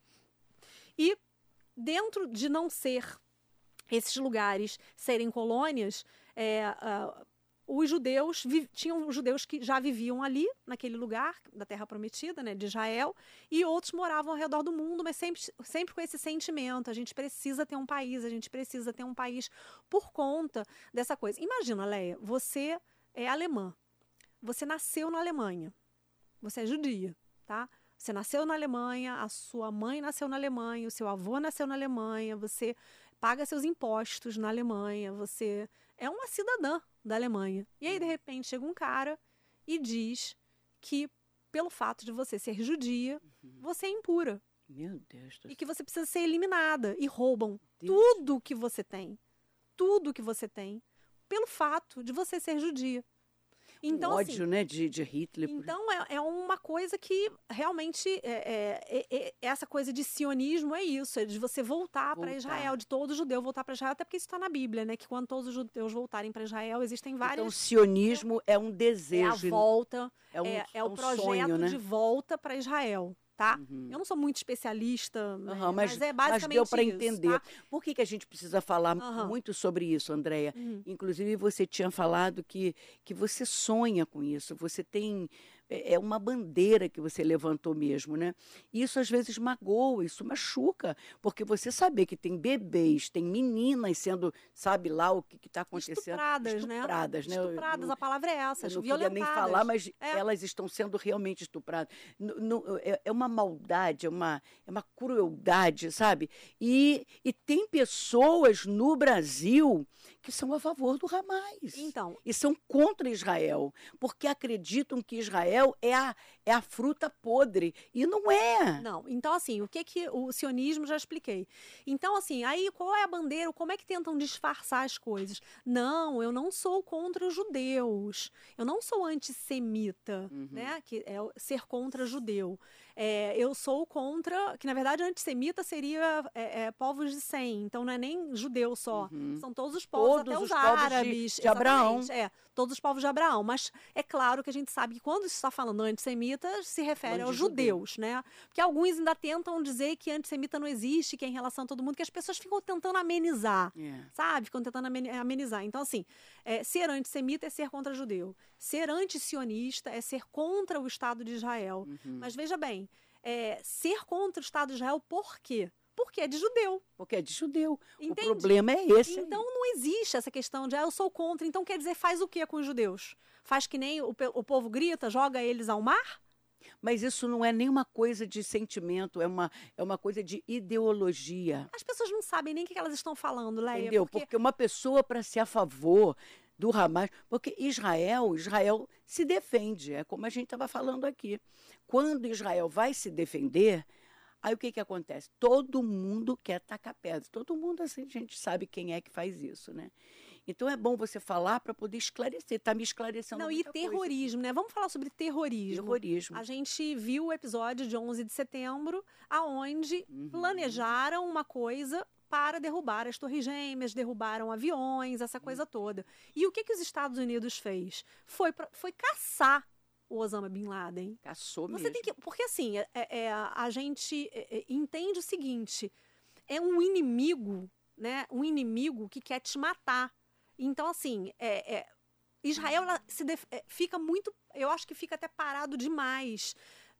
E dentro de não ser esses lugares serem colônias, é, uh, os judeus, vi, tinham judeus que já viviam ali, naquele lugar da Terra Prometida, né, de Israel, e outros moravam ao redor do mundo, mas sempre, sempre com esse sentimento, a gente precisa ter um país, a gente precisa ter um país por conta dessa coisa. Imagina, Leia, você é alemã, você nasceu na Alemanha, você é judia, tá? Você nasceu na Alemanha, a sua mãe nasceu na Alemanha, o seu avô nasceu na Alemanha, você paga seus impostos na Alemanha, você é uma cidadã da Alemanha. E aí, de repente, chega um cara e diz que, pelo fato de você ser judia, uhum. você é impura. Meu Deus do céu. E que você precisa ser eliminada. E roubam Deus. tudo que você tem. Tudo que você tem. Pelo fato de você ser judia. Então, o ódio, assim, né, de, de Hitler. Então, é, é uma coisa que realmente, é, é, é, essa coisa de sionismo é isso, é de você voltar, voltar. para Israel, de todo judeu voltar para Israel, até porque isso está na Bíblia, né, que quando todos os judeus voltarem para Israel, existem várias... Então, o sionismo é, é um desejo. É a volta, é, um, é, é é o um projeto sonho, né? de volta para Israel. Tá? Uhum. Eu não sou muito especialista, né? uhum, mas, mas é basicamente mas deu para isso, entender. Tá? Por que, que a gente precisa falar uhum. muito sobre isso, Andréia? Uhum. Inclusive, você tinha falado que, que você sonha com isso, você tem... É uma bandeira que você levantou mesmo, né? E isso às vezes magoa, isso machuca, porque você saber que tem bebês, tem meninas sendo, sabe lá o que está acontecendo. Estupradas, estupradas, né? né? Estupradas, eu, a palavra é essa, eu não violentadas. queria nem falar, mas é. elas estão sendo realmente estupradas. No, no, é, é uma maldade, é uma, é uma crueldade, sabe? E, e tem pessoas no Brasil que são a favor do Hamas. Então. E são contra Israel, porque acreditam que Israel é a, é a fruta podre. E não é. Não. Então, assim, o que que o sionismo, já expliquei. Então, assim, aí qual é a bandeira? Como é que tentam disfarçar as coisas? Não, eu não sou contra os judeus. Eu não sou antissemita, uhum. né? Que é ser contra judeu. É, eu sou contra, que na verdade antissemita seria é, é, povos de Sem, então não é nem judeu só, uhum. são todos os povos, todos até os os povos árabes. De, de Abraão. É, todos os povos de Abraão, mas é claro que a gente sabe que quando se está falando antissemita, se refere aos judeus, judeu. né? Porque alguns ainda tentam dizer que antissemita não existe, que é em relação a todo mundo, que as pessoas ficam tentando amenizar, yeah. sabe? Ficam tentando amenizar. Então, assim, é, ser antissemita é ser contra judeu. Ser antisionista é ser contra o Estado de Israel. Uhum. Mas veja bem, é, ser contra o Estado de Israel por quê? Porque é de judeu. Porque é de judeu. Entende? O problema é esse. Então aí. não existe essa questão de ah, eu sou contra. Então quer dizer, faz o quê com os judeus? Faz que nem o, o povo grita, joga eles ao mar? Mas isso não é nenhuma coisa de sentimento, é uma, é uma coisa de ideologia. As pessoas não sabem nem o que elas estão falando, Leia. Entendeu? Porque, porque uma pessoa, para ser a favor do Hamas, porque Israel, Israel se defende, é como a gente estava falando aqui. Quando Israel vai se defender, aí o que, que acontece? Todo mundo quer tacar pedra. Todo mundo, assim, a gente sabe quem é que faz isso, né? Então é bom você falar para poder esclarecer. Está me esclarecendo Não, e muita terrorismo, coisa. né? Vamos falar sobre terrorismo. Terrorismo. A gente viu o episódio de onze de setembro, aonde uhum. planejaram uma coisa para derrubar as Torres Gêmeas, derrubaram aviões, essa coisa toda. E o que, que os Estados Unidos fez? Foi, pra, foi caçar o Osama Bin Laden. Caçou Você mesmo. tem que, porque assim, é, é, a gente é, entende o seguinte, é um inimigo, né? Um inimigo que quer te matar. Então, assim, é, é, Israel ela se def, é, fica muito, eu acho que fica até parado demais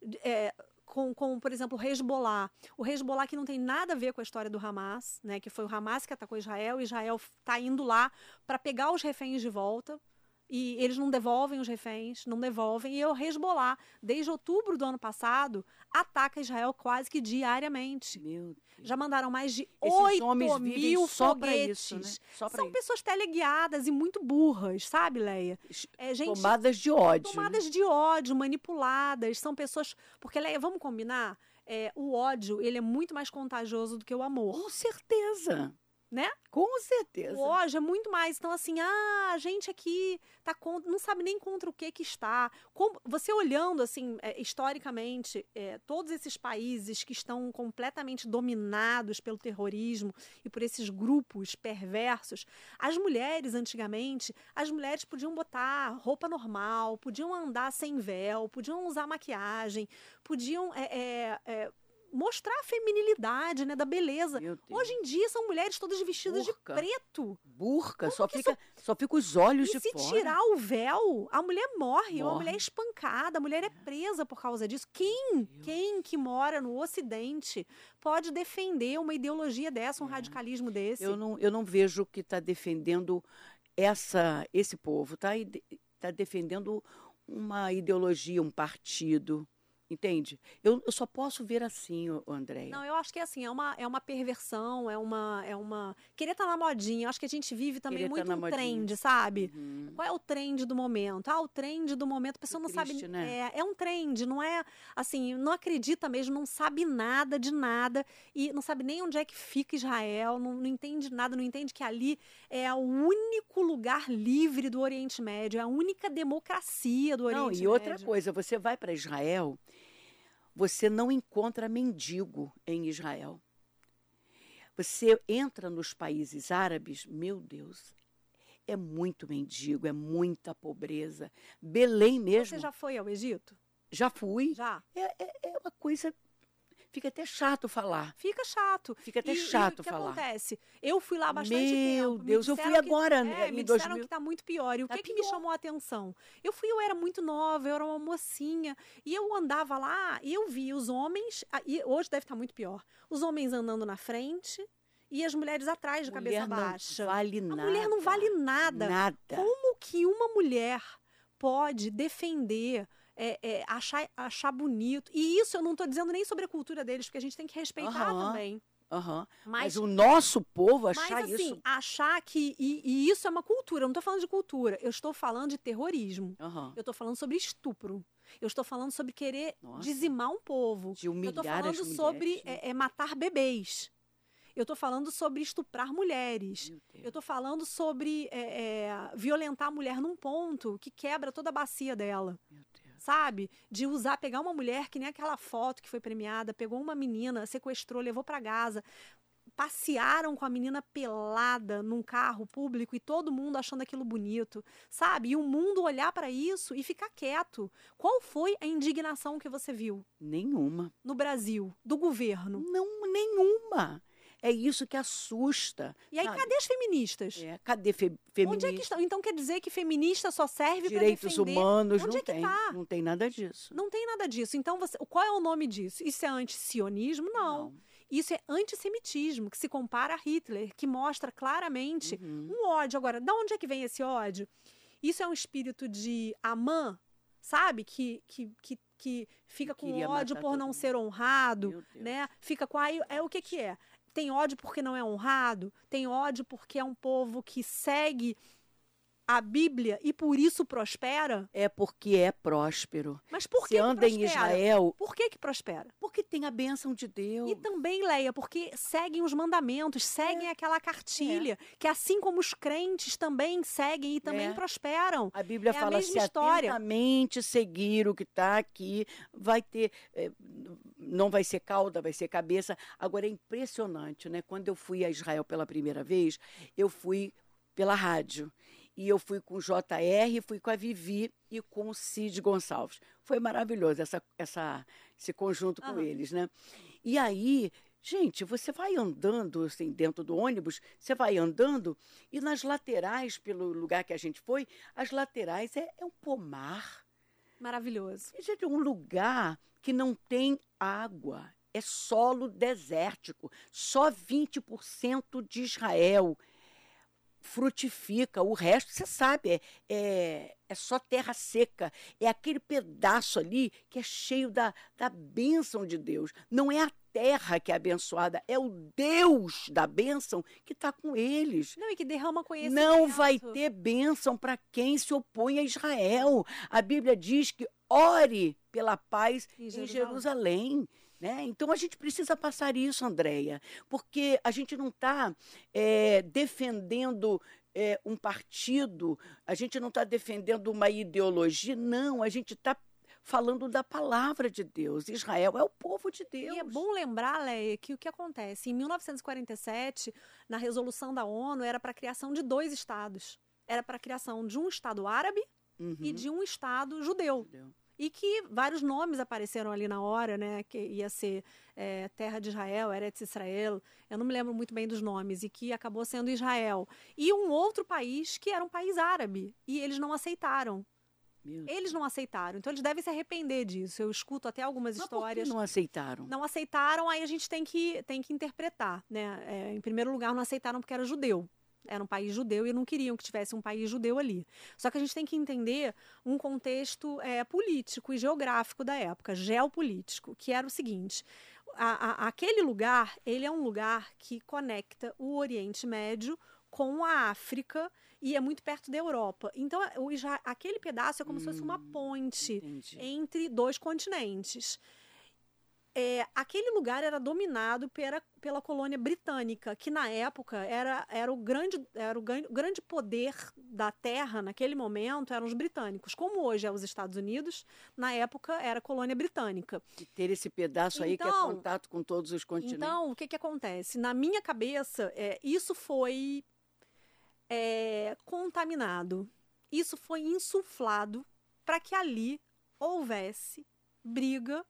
é, com, com, por exemplo, o Hezbollah. O Hezbollah que não tem nada a ver com a história do Hamas, né? Que foi o Hamas que atacou Israel, e Israel está indo lá para pegar os reféns de volta. E eles não devolvem os reféns, não devolvem. E o Hezbollah, desde outubro do ano passado, ataca Israel quase que diariamente. Meu Deus. Já mandaram mais de Esses oito homens vivem mil só pra foguetes. isso, né? Só pra São isso. pessoas teleguiadas e muito burras, sabe, Leia? É, gente, Tomadas de ódio. tomadas né? de ódio, manipuladas. São pessoas... Porque, Leia, vamos combinar? É, o ódio, ele é muito mais contagioso do que o amor, Com certeza. né? Com certeza. O ódio é muito mais. Então, assim, ah, a gente aqui tá contra, não sabe nem contra o que que está. Como, você olhando, assim, é, historicamente, é, todos esses países que estão completamente dominados pelo terrorismo e por esses grupos perversos, as mulheres, antigamente, as mulheres podiam botar roupa normal, podiam andar sem véu, podiam usar maquiagem, podiam... É, é, é, mostrar a feminilidade, né, da beleza. Meu Deus. Hoje em dia são mulheres todas vestidas Burca. de preto. Burca, só que fica, só fica os olhos E de se fora. tirar o véu, a mulher morre, ou a Morre. mulher é espancada, a mulher é presa por causa disso. Quem, quem que mora no Ocidente pode defender uma ideologia dessa, um radicalismo desse? Eu não, eu não vejo que está defendendo essa, esse povo. Está tá defendendo uma ideologia, um partido. Entende? Eu, eu só posso ver assim, ô, Andréia. Não, eu acho que é assim, é uma, é uma perversão, é uma, é uma... Querer estar na modinha, eu acho que a gente vive também Querer tá muito na um modinha. trend, sabe? Uhum. Qual é o trend do momento? Ah, o trend do momento, a pessoa Que não triste, sabe... né? É, é um trend, não é, assim, não acredita mesmo, não sabe nada de nada, e não sabe nem onde é que fica Israel, não, não entende nada, não entende que ali é o único lugar livre do Oriente Médio, é a única democracia do Oriente Não, Médio. e outra coisa, você vai para Israel, você não encontra mendigo em Israel. Você entra nos países árabes, meu Deus, é muito mendigo, é muita pobreza. Belém mesmo. Você já foi ao Egito? Já fui. Já? É, é, é uma coisa... Fica até chato falar. Fica chato. Fica até E- chato e o que falar. acontece? Eu fui lá há bastante Meu tempo. me Deus, eu fui disseram que- agora, é, né, me em disseram dois mil. que está muito pior. E o Tá que, que me pior. chamou a atenção? Eu fui, eu era muito nova, eu era uma mocinha. E eu andava lá e eu vi os homens... ah, E hoje deve estar muito pior. Os homens andando na frente e as mulheres atrás, de cabeça Mulher não baixa. vale A nada. mulher não vale nada. Nada. Como que uma mulher pode defender... É, é, achar, achar bonito. E isso eu não estou dizendo nem sobre a cultura deles, porque a gente tem que respeitar Aham. também. Aham. Mas, Mas o nosso povo achar mas assim, isso... achar que... E, e isso é uma cultura. Eu não estou falando de cultura. Eu estou falando de terrorismo. Aham. Eu estou falando sobre estupro. Eu estou falando sobre querer Nossa. dizimar um povo. De Eu estou humilhar as falando mulheres. sobre né? é, é, matar bebês. Eu estou falando sobre estuprar mulheres. Meu Deus. Eu estou falando sobre é, é, violentar a mulher num ponto que quebra toda a bacia dela. Meu Deus. Sabe? De usar, pegar uma mulher, que nem aquela foto que foi premiada, pegou uma menina, sequestrou, levou para Gaza, passearam com a menina pelada num carro público e todo mundo achando aquilo bonito, sabe? E o mundo olhar para isso e ficar quieto. Qual foi a indignação que você viu Nenhuma. no Brasil, do governo? Não, nenhuma. É isso que assusta. E aí, sabe? cadê as feministas? É, cadê fe Onde feminismo? é que estão? Então quer dizer que feminista só serve para Direitos defender... humanos, Onde não é que tem. tá? Não tem nada disso. Não tem nada disso. Então, você, qual é o nome disso? Isso é antisionismo? Não. Isso é antissemitismo, que se compara a Hitler, que mostra claramente Uhum. um ódio. Agora, de onde é que vem esse ódio? Isso é um espírito de Amã, sabe? Que, que, que, que fica Que com queria ódio matar por todo não mundo. ser honrado, Meu Deus. né? Fica com... Aí, é o que que é? Tem ódio porque não é honrado? Tem ódio porque é um povo que segue a Bíblia e por isso prospera? É porque é próspero. Mas por Se que, anda que em prospera? Israel, Por que que prospera? porque tem a bênção de Deus. E também, Leia, porque seguem os mandamentos, seguem É. aquela cartilha, que assim como os crentes também seguem e também É. prosperam. A Bíblia É a fala, mesma se história. atentamente seguir o que está aqui, vai ter, eh, não vai ser cauda, vai ser cabeça. Agora, é impressionante, né? Quando eu fui a Israel pela primeira vez, eu fui pela rádio. E eu fui com o J R, fui com a Vivi e com o Cid Gonçalves. Foi maravilhoso essa, essa, esse conjunto com Aham. eles, né? E aí, gente, você vai andando assim, dentro do ônibus, você vai andando e nas laterais, pelo lugar que a gente foi, as laterais é, é um pomar. Maravilhoso. É um lugar que não tem água, é solo desértico. Só vinte por cento de Israel frutifica, o resto, você sabe, é, é, é só terra seca. É aquele pedaço ali que é cheio da, da bênção de Deus. Não é a terra que é abençoada, é o Deus da bênção que está com eles. Não, e que derrama conhecimento. Não vai ter bênção para quem se opõe a Israel. A Bíblia diz que ore pela paz Em em Jerusalém. Jerusalém. Né? Então, a gente precisa passar isso, Andréia, porque a gente não está é, defendendo é, um partido, a gente não está defendendo uma ideologia, não, a gente está falando da palavra de Deus. Israel é o povo de Deus. E é bom lembrar, Leia, que o que acontece? Em mil novecentos e quarenta e sete, na resolução da ONU, era para a criação de dois estados. Era para a criação de um estado árabe Uhum. e de um estado judeu. Judeu. E que vários nomes apareceram ali na hora, né? Que ia ser é, Terra de Israel, Eretz Israel. Eu não me lembro muito bem dos nomes. E que acabou sendo Israel. E um outro país que era um país árabe. E eles não aceitaram. Meu Eles não aceitaram. Então, eles devem se arrepender disso. Eu escuto até algumas Mas histórias. por que não aceitaram? Não aceitaram, aí a gente tem que, tem que interpretar, né? É, em primeiro lugar, não aceitaram porque era judeu. Era um país judeu e não queriam que tivesse um país judeu ali. Só que a gente tem que entender um contexto é, político e geográfico da época, geopolítico, que era o seguinte: a, a, aquele lugar, ele é um lugar que conecta o Oriente Médio com a África e é muito perto da Europa. Então, o, aquele pedaço é como hum, se fosse uma ponte entendi. entre dois continentes. É, aquele lugar era dominado pela, pela colônia britânica, que na época era, era, o, grande, era o grande poder da terra, naquele momento, eram os britânicos. Como hoje é os Estados Unidos, na época era a colônia britânica. E ter esse pedaço aí então, que é contato com todos os continentes. Então, o que, que acontece? Na minha cabeça, é, isso foi é, contaminado, isso foi insuflado para que ali houvesse briga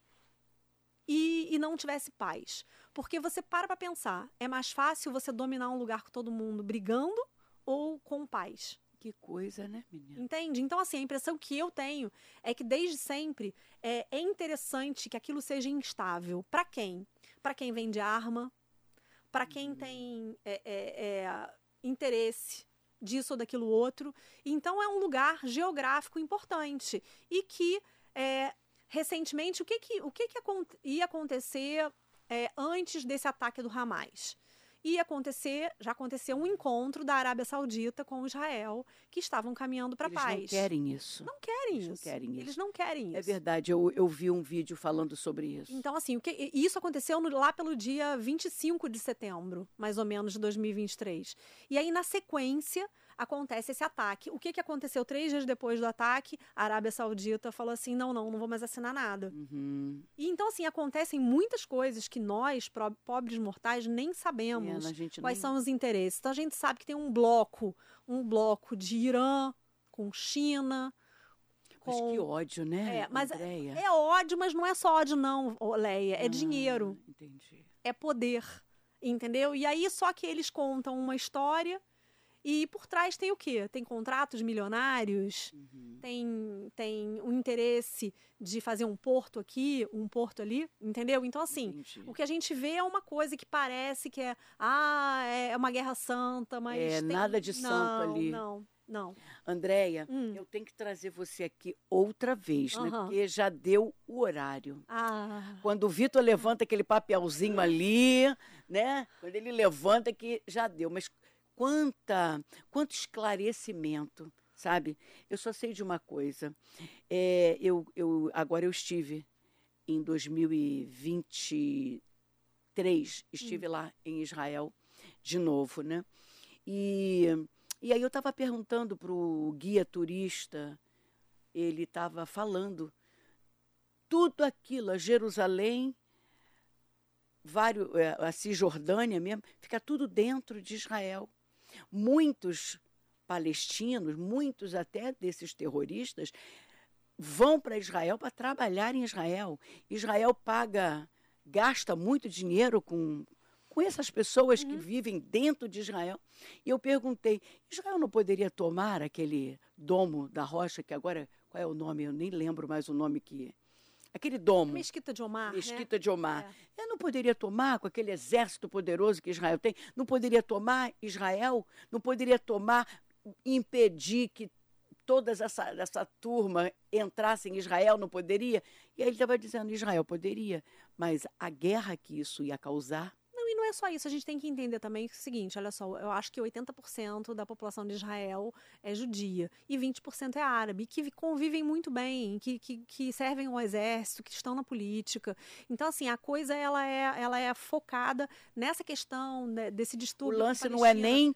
E, e não tivesse paz. Porque você para para pensar, é mais fácil você dominar um lugar com todo mundo brigando ou com paz? Que coisa, né, menina? Entende? Então, assim, a impressão que eu tenho é que desde sempre é, é interessante que aquilo seja instável. Para quem? Para quem vende arma, para quem uhum. tem é, é, é, interesse disso ou daquilo outro. Então, é um lugar geográfico importante e que... É, recentemente, o que, que, o que, que ia acontecer é, antes desse ataque do Hamas? Ia acontecer, já aconteceu um encontro da Arábia Saudita com Israel, que estavam caminhando para a paz. Eles não querem isso. Não querem Eles isso. Não querem Eles isso. não querem isso. É verdade, eu, eu vi um vídeo falando sobre isso. Então, assim, o que, isso aconteceu no, lá pelo dia vinte e cinco de setembro, mais ou menos, de dois mil e vinte e três. E aí, na sequência, acontece esse ataque. O que, que aconteceu três dias depois do ataque? A Arábia Saudita falou assim, não, não, não vou mais assinar nada. Uhum. E então, assim, acontecem muitas coisas que nós, pobres mortais, nem sabemos é, gente quais não... são os interesses. Então, a gente sabe que tem um bloco, um bloco de Irã com China... Com... Mas que ódio, né, é, mas Andréia? É ódio, mas não é só ódio, não, Leia. É ah, dinheiro. Entendi. É poder, entendeu? E aí, só que eles contam uma história... E por trás tem o quê? Tem contratos milionários, uhum. tem, tem um interesse de fazer um porto aqui, um porto ali, entendeu? Então, assim, Entendi. o que a gente vê é uma coisa que parece que é, ah, é uma guerra santa, mas É, tem... nada de santo não, ali. Não, não. Andréia, hum. eu tenho que trazer você aqui outra vez, uhum. né? Porque já deu o horário. Ah. Quando o Vitor levanta aquele papelzinho ali, né? Quando ele levanta que já deu, mas... quanta, quanto esclarecimento, sabe? Eu só sei de uma coisa. É, eu, eu, agora eu estive em dois mil e vinte e três, estive hum. lá em Israel de novo, né? E, e aí eu estava perguntando para o guia turista, ele estava falando tudo aquilo, a Jerusalém, vários, a Cisjordânia mesmo, fica tudo dentro de Israel. Muitos palestinos, muitos até desses terroristas, vão para Israel para trabalhar em Israel. Israel paga, gasta muito dinheiro com, com essas pessoas uhum. que vivem dentro de Israel. E eu perguntei, Israel não poderia tomar aquele domo da rocha, que agora, qual é o nome? Eu nem lembro mais o nome que é. Aquele domo. Mesquita de Omar. Mesquita né? de Omar. É. Eu não poderia tomar com aquele exército poderoso que Israel tem? Não poderia tomar Israel? Não poderia tomar, impedir que toda essa, essa turma entrasse em Israel? Não poderia? E aí ele estava dizendo, Israel poderia, mas a guerra que isso ia causar... Não, e não é só isso, a gente tem que entender também o seguinte, olha só, eu acho que oitenta por cento da população de Israel é judia e vinte por cento é árabe, que convivem muito bem, que, que, que servem ao exército, que estão na política. Então, assim, a coisa ela é, ela é focada nessa questão, né, desse distúrbio. O lance não é nem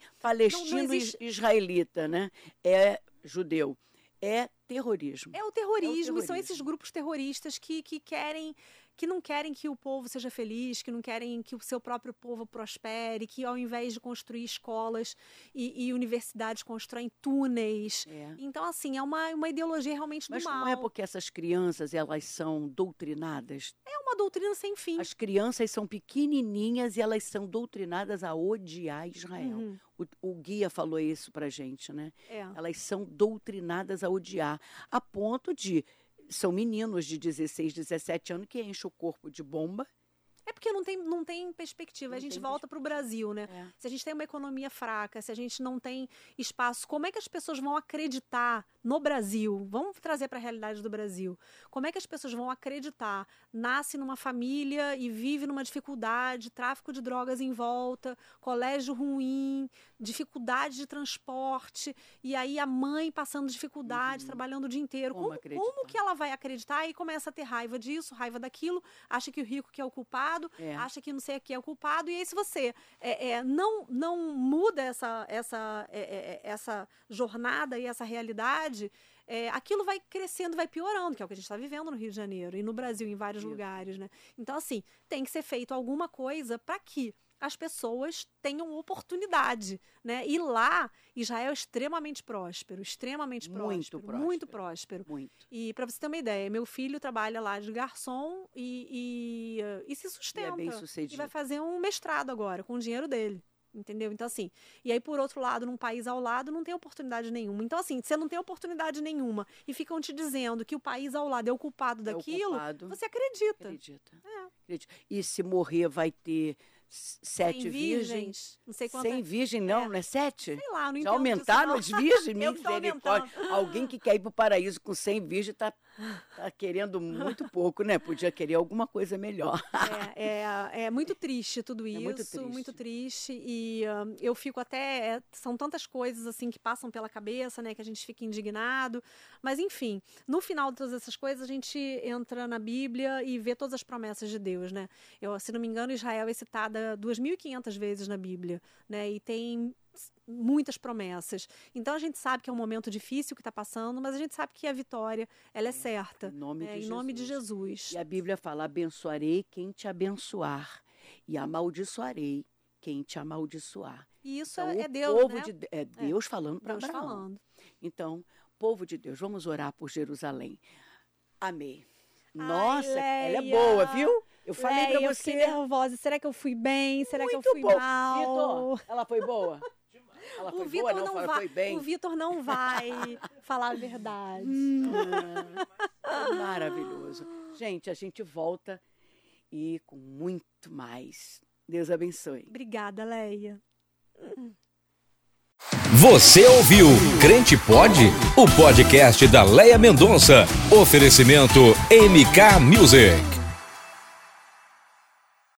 palestino-israelita, né? É judeu. É terrorismo. É o terrorismo, é o terrorismo. E são terrorismo. esses grupos terroristas que, que querem... que não querem que o povo seja feliz, que não querem que o seu próprio povo prospere, que ao invés de construir escolas e, e universidades, constroem túneis. É. Então, assim, é uma, uma ideologia realmente Mas do mal. não é porque essas crianças, elas são doutrinadas? É uma doutrina sem fim. As crianças são pequenininhas e elas são doutrinadas a odiar Israel. Uhum. O, o guia falou isso pra gente, né? É. Elas são doutrinadas a odiar, a ponto de... São meninos de dezesseis, dezessete anos que enchem o corpo de bomba. É porque não tem, não tem perspectiva. Não a gente tem volta para o Brasil, né? É. Se a gente tem uma economia fraca, se a gente não tem espaço, como é que as pessoas vão acreditar no Brasil? Vamos trazer para a realidade do Brasil. Como é que as pessoas vão acreditar? Nasce numa família e vive numa dificuldade, tráfico de drogas em volta, colégio ruim, dificuldade de transporte, e aí a mãe passando dificuldade, uhum. trabalhando o dia inteiro. Como, como, como que ela vai acreditar e começa a ter raiva disso, raiva daquilo, acha que o rico que é o culpado, É. acha que não sei o que é o culpado, e aí se você é, é, não, não muda essa, essa, é, é, essa jornada e essa realidade, é, aquilo vai crescendo, vai piorando, que é o que a gente está vivendo no Rio de Janeiro e no Brasil, em vários Isso. lugares, né? Então, assim, tem que ser feito alguma coisa para que as pessoas tenham oportunidade, né? E lá, Israel é extremamente próspero, extremamente muito próspero, próspero, muito próspero. Muito. E para você ter uma ideia, meu filho trabalha lá de garçom e, e, e se sustenta. E é bem sucedido. E vai fazer um mestrado agora, com o dinheiro dele. Entendeu? Então, assim, e aí, por outro lado, num país ao lado, não tem oportunidade nenhuma. Então, assim, você não tem oportunidade nenhuma e ficam te dizendo que o país ao lado é o culpado é daquilo, o culpado. Você acredita. Acredita. É. Acredita. E se morrer, vai ter sete Sem virgens. virgens. Não sei quanto Sem é. virgem, não, É. não é sete? Sei lá, não Já entendo aumentaram disso, as virgens? Eu que tô Misericórdia. Alguém que quer ir para o paraíso com cem virgens está tá querendo muito pouco, né? Podia querer alguma coisa melhor. É, é, é muito triste tudo isso, é muito triste. muito triste. E um, eu fico até... É, são tantas coisas assim que passam pela cabeça, né? Que a gente fica indignado. Mas, enfim, no final de todas essas coisas, a gente entra na Bíblia e vê todas as promessas de Deus, né? Eu, se não me engano, Israel é citada duas mil e quinhentas vezes na Bíblia, né? E tem muitas promessas. Então a gente sabe que é um momento difícil que está passando, mas a gente sabe que a vitória ela é, é certa. Em nome, é, de, em nome Jesus. de Jesus. E a Bíblia fala, abençoarei quem te abençoar e amaldiçoarei quem te amaldiçoar. E isso então, é Deus, povo né? de, é Deus é. falando para Abraão. Falando. Então, povo de Deus, vamos orar por Jerusalém. Amém. Nossa, Ai, ela é boa, viu? Eu falei Leia, pra eu você. fiquei nervosa. Será que eu fui bem? Será Muito que eu fui bom. mal? Vitor, ela foi boa? Ela foi o Vitor boa, não, não ela vai, foi bem? O Vitor não vai falar a verdade. Hum, é maravilhoso. Gente, a gente volta e com muito mais. Deus abençoe. Obrigada, Leia. Você ouviu Crente Pode? O podcast da Leia Mendonça. Oferecimento M K Music.